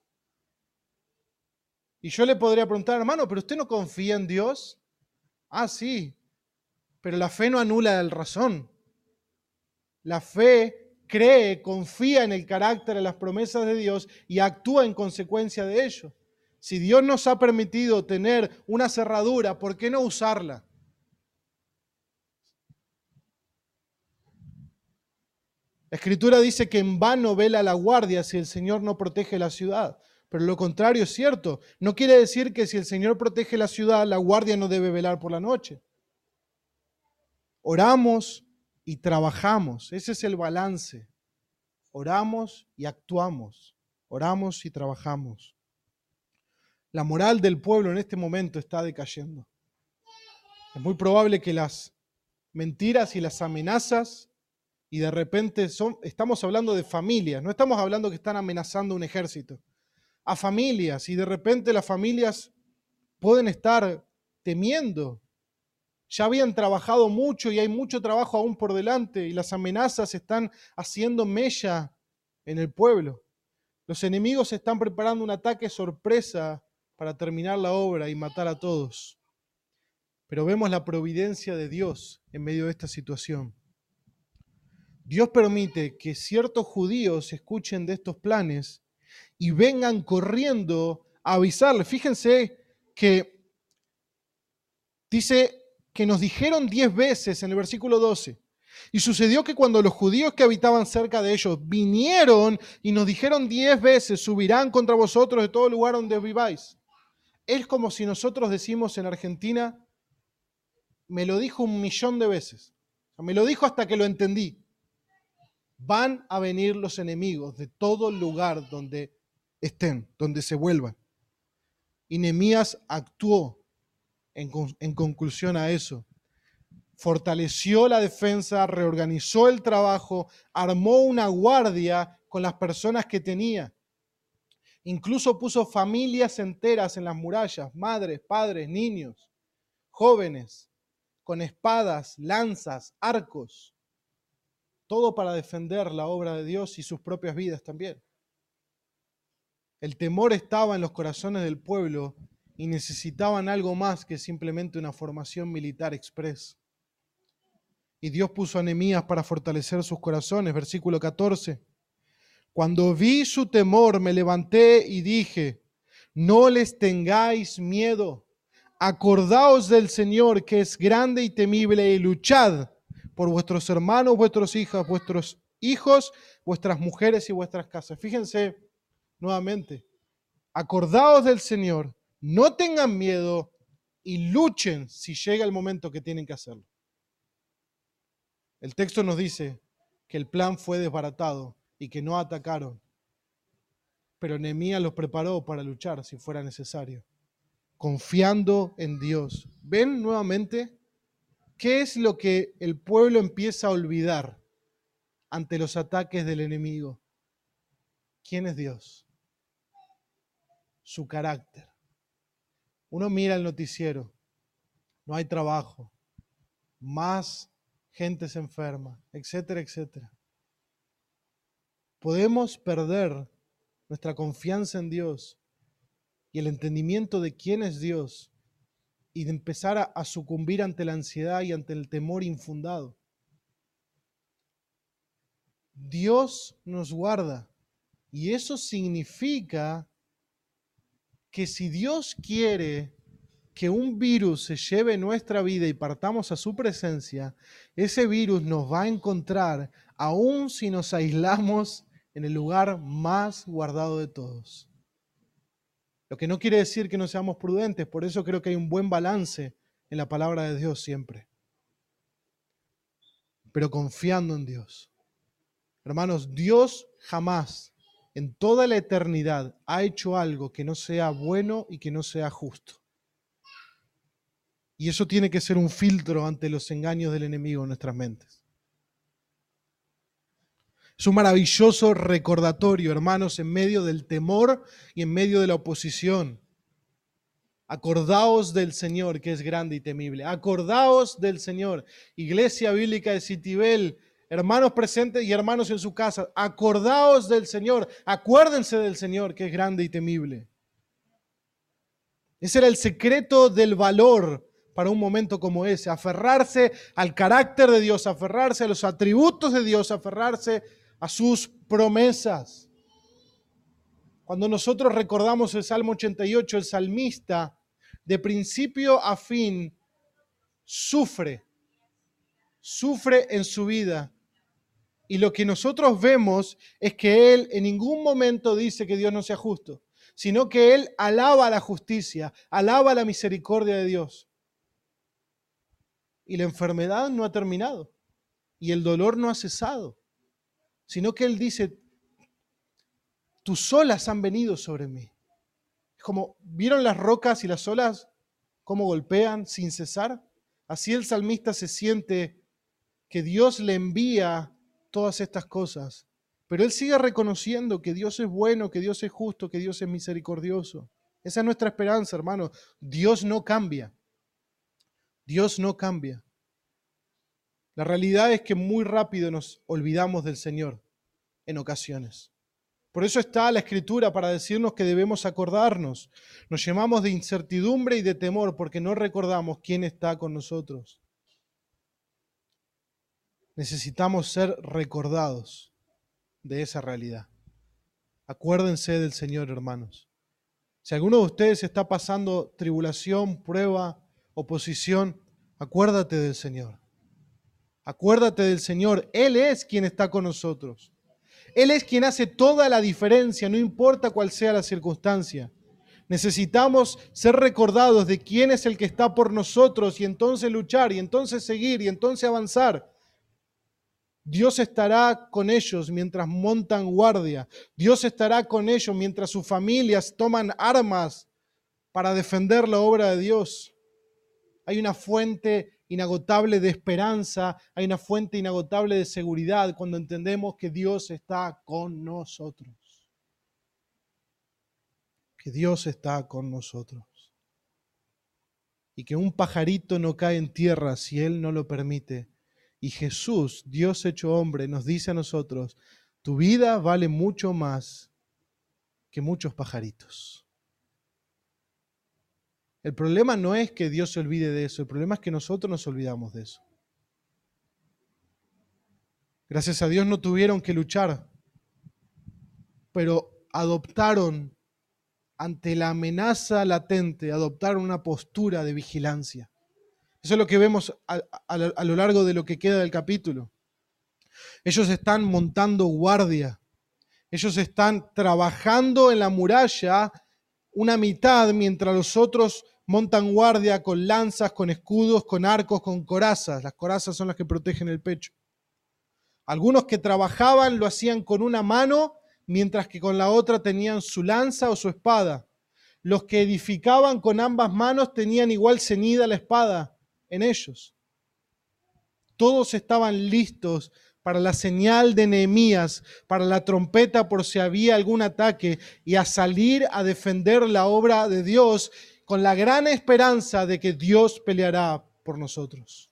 Y yo le podría preguntar, hermano, ¿pero usted no confía en Dios? Ah, sí, pero la fe no anula la razón. La fe cree, confía en el carácter, en las promesas de Dios y actúa en consecuencia de ello. Si Dios nos ha permitido tener una cerradura, ¿por qué no usarla? La Escritura dice que en vano vela la guardia si el Señor no protege la ciudad. Pero lo contrario es cierto. No quiere decir que si el Señor protege la ciudad, la guardia no debe velar por la noche. Oramos y trabajamos. Ese es el balance. Oramos y actuamos. Oramos y trabajamos. La moral del pueblo en este momento está decayendo. Es muy probable que las mentiras y las amenazas, y de repente estamos hablando de familias, no estamos hablando que están amenazando un ejército, a familias, y de repente las familias pueden estar temiendo. Ya habían trabajado mucho y hay mucho trabajo aún por delante, y las amenazas están haciendo mella en el pueblo. Los enemigos están preparando un ataque sorpresa para terminar la obra y matar a todos. Pero vemos la providencia de Dios en medio de esta situación. Dios permite que ciertos judíos escuchen de estos planes y vengan corriendo a avisarles. Fíjense que dice que nos dijeron 10 veces en el versículo 12. Y sucedió que cuando los judíos que habitaban cerca de ellos vinieron y nos dijeron 10 veces, subirán contra vosotros de todo lugar donde viváis. Es como si nosotros decimos en Argentina, me lo dijo 1.000.000 de veces. Me lo dijo hasta que lo entendí. Van a venir los enemigos de todo lugar donde estén, donde se vuelvan. Y Nehemías actuó en conclusión a eso. Fortaleció la defensa, reorganizó el trabajo, armó una guardia con las personas que tenía. Incluso puso familias enteras en las murallas, madres, padres, niños, jóvenes, con espadas, lanzas, arcos. Todo para defender la obra de Dios y sus propias vidas también. El temor estaba en los corazones del pueblo y necesitaban algo más que simplemente una formación militar express. Y Dios puso a Nehemías para fortalecer sus corazones. Versículo 14. Cuando vi su temor, me levanté y dije, no les tengáis miedo. Acordaos del Señor, que es grande y temible, y luchad por vuestros hermanos, vuestros hijos, vuestras mujeres y vuestras casas. Fíjense nuevamente, acordaos del Señor, no tengan miedo y luchen si llega el momento que tienen que hacerlo. El texto nos dice que el plan fue desbaratado y que no atacaron, pero Nehemías los preparó para luchar si fuera necesario, confiando en Dios. ¿Ven nuevamente? ¿Qué es lo que el pueblo empieza a olvidar ante los ataques del enemigo? ¿Quién es Dios? Su carácter. Uno mira el noticiero, no hay trabajo, más gente se enferma, etcétera, etcétera. Podemos perder nuestra confianza en Dios y el entendimiento de quién es Dios y de empezar a sucumbir ante la ansiedad y ante el temor infundado. Dios nos guarda y eso significa que si Dios quiere que un virus se lleve nuestra vida y partamos a su presencia, ese virus nos va a encontrar aun si nos aislamos en el lugar más guardado de todos. Lo que no quiere decir que no seamos prudentes, por eso creo que hay un buen balance en la palabra de Dios siempre. Pero confiando en Dios. Hermanos, Dios jamás en toda la eternidad ha hecho algo que no sea bueno y que no sea justo. Y eso tiene que ser un filtro ante los engaños del enemigo en nuestras mentes. Es un maravilloso recordatorio, hermanos, en medio del temor y en medio de la oposición. Acordaos del Señor, que es grande y temible. Acordaos del Señor. Iglesia Bíblica de Citibel, hermanos presentes y hermanos en su casa, acordaos del Señor. Acuérdense del Señor, que es grande y temible. Ese era el secreto del valor para un momento como ese. Aferrarse al carácter de Dios, aferrarse a los atributos de Dios, aferrarse a sus promesas. Cuando nosotros recordamos el Salmo 88, el salmista, de principio a fin, sufre en su vida. Y lo que nosotros vemos es que él en ningún momento dice que Dios no sea justo, sino que él alaba la justicia, alaba la misericordia de Dios. Y la enfermedad no ha terminado, y el dolor no ha cesado, sino que él dice, tus olas han venido sobre mí. Es como, ¿vieron las rocas y las olas cómo golpean sin cesar? Así el salmista se siente que Dios le envía todas estas cosas, pero él sigue reconociendo que Dios es bueno, que Dios es justo, que Dios es misericordioso. Esa es nuestra esperanza, hermano. Dios no cambia. Dios no cambia. La realidad es que muy rápido nos olvidamos del Señor en ocasiones. Por eso está la Escritura para decirnos que debemos acordarnos. Nos llenamos de incertidumbre y de temor porque no recordamos quién está con nosotros. Necesitamos ser recordados de esa realidad. Acuérdense del Señor, hermanos. Si alguno de ustedes está pasando tribulación, prueba, oposición, acuérdate del Señor. Acuérdate del Señor. Él es quien está con nosotros. Él es quien hace toda la diferencia, no importa cuál sea la circunstancia. Necesitamos ser recordados de quién es el que está por nosotros y entonces luchar, y entonces seguir, y entonces avanzar. Dios estará con ellos mientras montan guardia. Dios estará con ellos mientras sus familias toman armas para defender la obra de Dios. Hay una fuente inagotable de esperanza, hay una fuente inagotable de seguridad cuando entendemos que Dios está con nosotros. Que Dios está con nosotros. Y que un pajarito no cae en tierra si Él no lo permite. Y Jesús, Dios hecho hombre, nos dice a nosotros, tu vida vale mucho más que muchos pajaritos. El problema no es que Dios se olvide de eso, el problema es que nosotros nos olvidamos de eso. Gracias a Dios no tuvieron que luchar, pero adoptaron ante la amenaza latente, adoptaron una postura de vigilancia. Eso es lo que vemos a lo largo de lo que queda del capítulo. Ellos están montando guardia, ellos están trabajando en la muralla una mitad, mientras los otros montan guardia con lanzas, con escudos, con arcos, con corazas. Las corazas son las que protegen el pecho. Algunos que trabajaban lo hacían con una mano, mientras que con la otra tenían su lanza o su espada. Los que edificaban con ambas manos tenían igual ceñida la espada en ellos. Todos estaban listos para la señal de Nehemías, para la trompeta por si había algún ataque, y a salir a defender la obra de Dios con la gran esperanza de que Dios peleará por nosotros.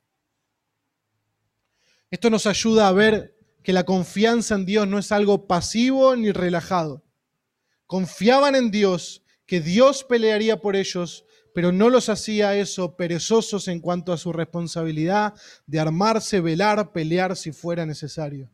Esto nos ayuda a ver que la confianza en Dios no es algo pasivo ni relajado. Confiaban en Dios, que Dios pelearía por ellos, pero no los hacía eso perezosos en cuanto a su responsabilidad de armarse, velar, pelear si fuera necesario.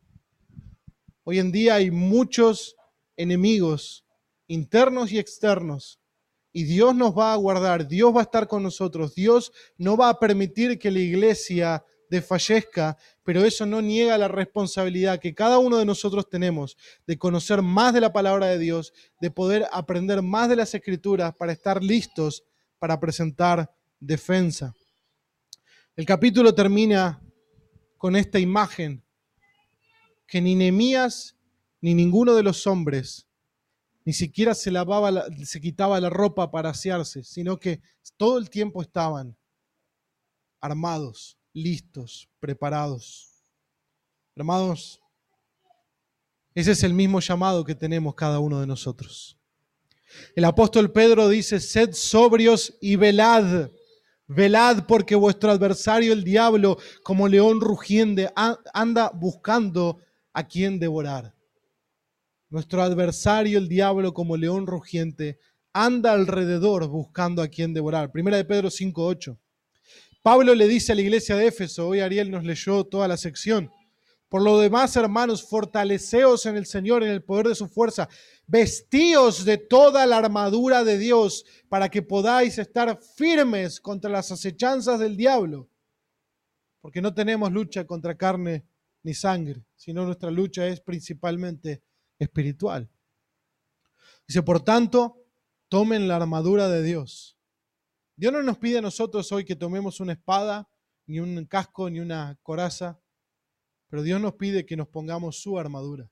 Hoy en día hay muchos enemigos, internos y externos, Y Dios nos va a guardar, Dios va a estar con nosotros, Dios no va a permitir que la iglesia desfallezca, pero eso no niega la responsabilidad que cada uno de nosotros tenemos de conocer más de la palabra de Dios, de poder aprender más de las Escrituras para estar listos para presentar defensa. El capítulo termina con esta imagen que ni Nehemías ni ninguno de los hombres ni siquiera se quitaba la ropa para asearse, sino que todo el tiempo estaban armados, listos, preparados. Hermanos, ese es el mismo llamado que tenemos cada uno de nosotros. El apóstol Pedro dice: sed sobrios y velad. Velad, porque vuestro adversario el diablo, como león rugiente, anda buscando a quien devorar. Nuestro adversario el diablo, como león rugiente, anda alrededor buscando a quien devorar. Primera de Pedro 5:8. Pablo le dice a la iglesia de Éfeso, hoy Ariel nos leyó toda la sección: por lo demás, hermanos, fortaleceos en el Señor, en el poder de su fuerza. Vestíos de toda la armadura de Dios para que podáis estar firmes contra las acechanzas del diablo. Porque no tenemos lucha contra carne ni sangre, sino nuestra lucha es principalmente espiritual. Dice, por tanto, tomen la armadura de Dios. Dios no nos pide a nosotros hoy que tomemos una espada, ni un casco, ni una coraza, pero Dios nos pide que nos pongamos su armadura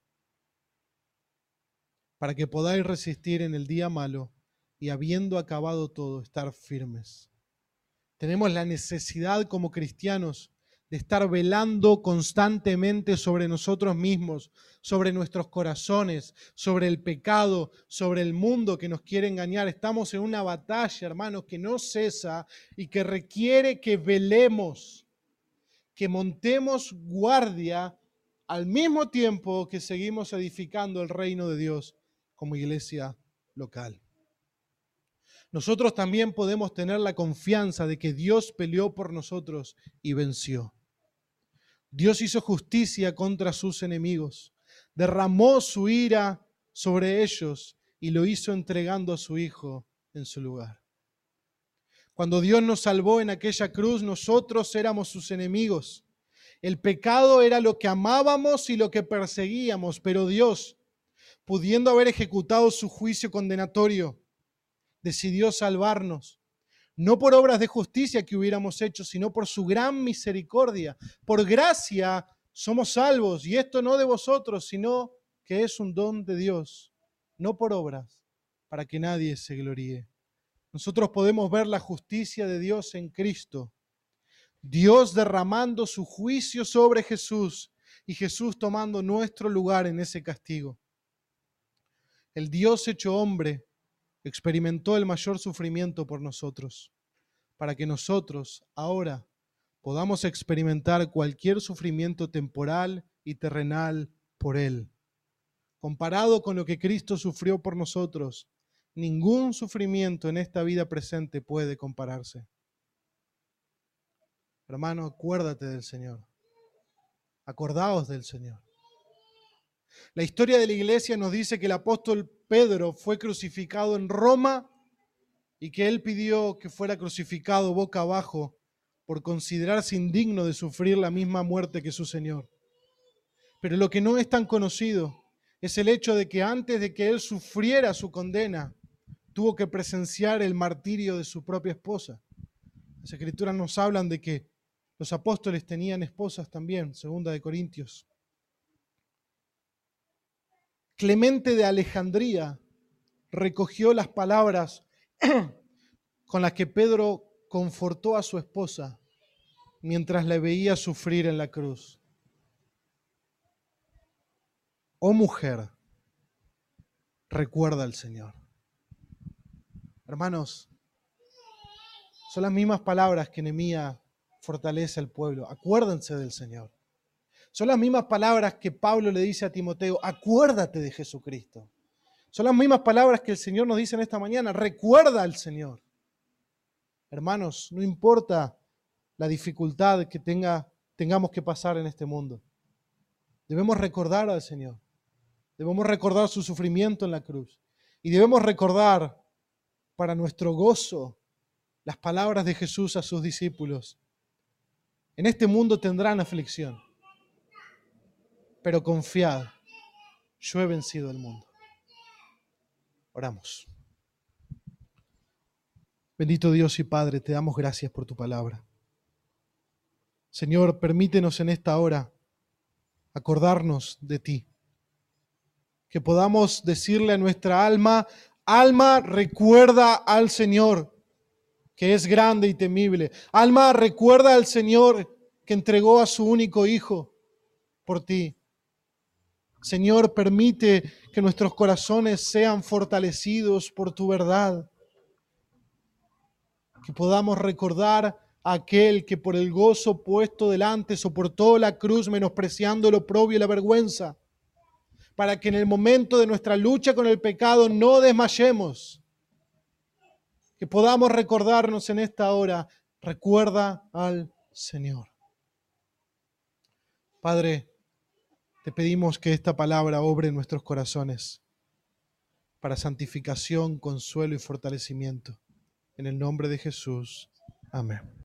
para que podáis resistir en el día malo y, habiendo acabado todo, estar firmes. Tenemos la necesidad como cristianos de estar velando constantemente sobre nosotros mismos, sobre nuestros corazones, sobre el pecado, sobre el mundo que nos quiere engañar. Estamos en una batalla, hermanos, que no cesa y que requiere que velemos, que montemos guardia al mismo tiempo que seguimos edificando el reino de Dios como iglesia local. Nosotros también podemos tener la confianza de que Dios peleó por nosotros y venció. Dios hizo justicia contra sus enemigos, derramó su ira sobre ellos y lo hizo entregando a su Hijo en su lugar. Cuando Dios nos salvó en aquella cruz, nosotros éramos sus enemigos. El pecado era lo que amábamos y lo que perseguíamos, pero Dios, pudiendo haber ejecutado su juicio condenatorio, decidió salvarnos, no por obras de justicia que hubiéramos hecho, sino por su gran misericordia. Por gracia somos salvos, y esto no de vosotros, sino que es un don de Dios, no por obras, para que nadie se gloríe. Nosotros podemos ver la justicia de Dios en Cristo, Dios derramando su juicio sobre Jesús y Jesús tomando nuestro lugar en ese castigo. El Dios hecho hombre experimentó el mayor sufrimiento por nosotros, para que nosotros ahora podamos experimentar cualquier sufrimiento temporal y terrenal por Él. Comparado con lo que Cristo sufrió por nosotros, ningún sufrimiento en esta vida presente puede compararse. Hermano, acuérdate del Señor. Acordaos del Señor. La historia de la iglesia nos dice que el apóstol Pedro fue crucificado en Roma y que él pidió que fuera crucificado boca abajo por considerarse indigno de sufrir la misma muerte que su Señor. Pero lo que no es tan conocido es el hecho de que antes de que él sufriera su condena, tuvo que presenciar el martirio de su propia esposa. Las Escrituras nos hablan de que los apóstoles tenían esposas también, 2 Corintios. Clemente de Alejandría recogió las palabras con las que Pedro confortó a su esposa mientras la veía sufrir en la cruz. Oh mujer, recuerda al Señor. Hermanos, son las mismas palabras que Nehemías fortalece al pueblo. Acuérdense del Señor. Son las mismas palabras que Pablo le dice a Timoteo, acuérdate de Jesucristo. Son las mismas palabras que el Señor nos dice en esta mañana, recuerda al Señor. Hermanos, no importa la dificultad que tengamos que pasar en este mundo. Debemos recordar al Señor. Debemos recordar su sufrimiento en la cruz. Y debemos recordar para nuestro gozo las palabras de Jesús a sus discípulos. En este mundo tendrán aflicción, pero confiad, yo he vencido el mundo. Oramos. Bendito Dios y Padre, te damos gracias por tu palabra. Señor, permítenos en esta hora acordarnos de ti. Que podamos decirle a nuestra alma, alma, recuerda al Señor, que es grande y temible. Alma, recuerda al Señor que entregó a su único Hijo por ti. Señor, permite que nuestros corazones sean fortalecidos por tu verdad. Que podamos recordar a aquel que por el gozo puesto delante soportó la cruz, menospreciando lo oprobio y la vergüenza, para que en el momento de nuestra lucha con el pecado no desmayemos. Que podamos recordarnos en esta hora, recuerda al Señor. Padre, te pedimos que esta palabra obre en nuestros corazones para santificación, consuelo y fortalecimiento. En el nombre de Jesús. Amén.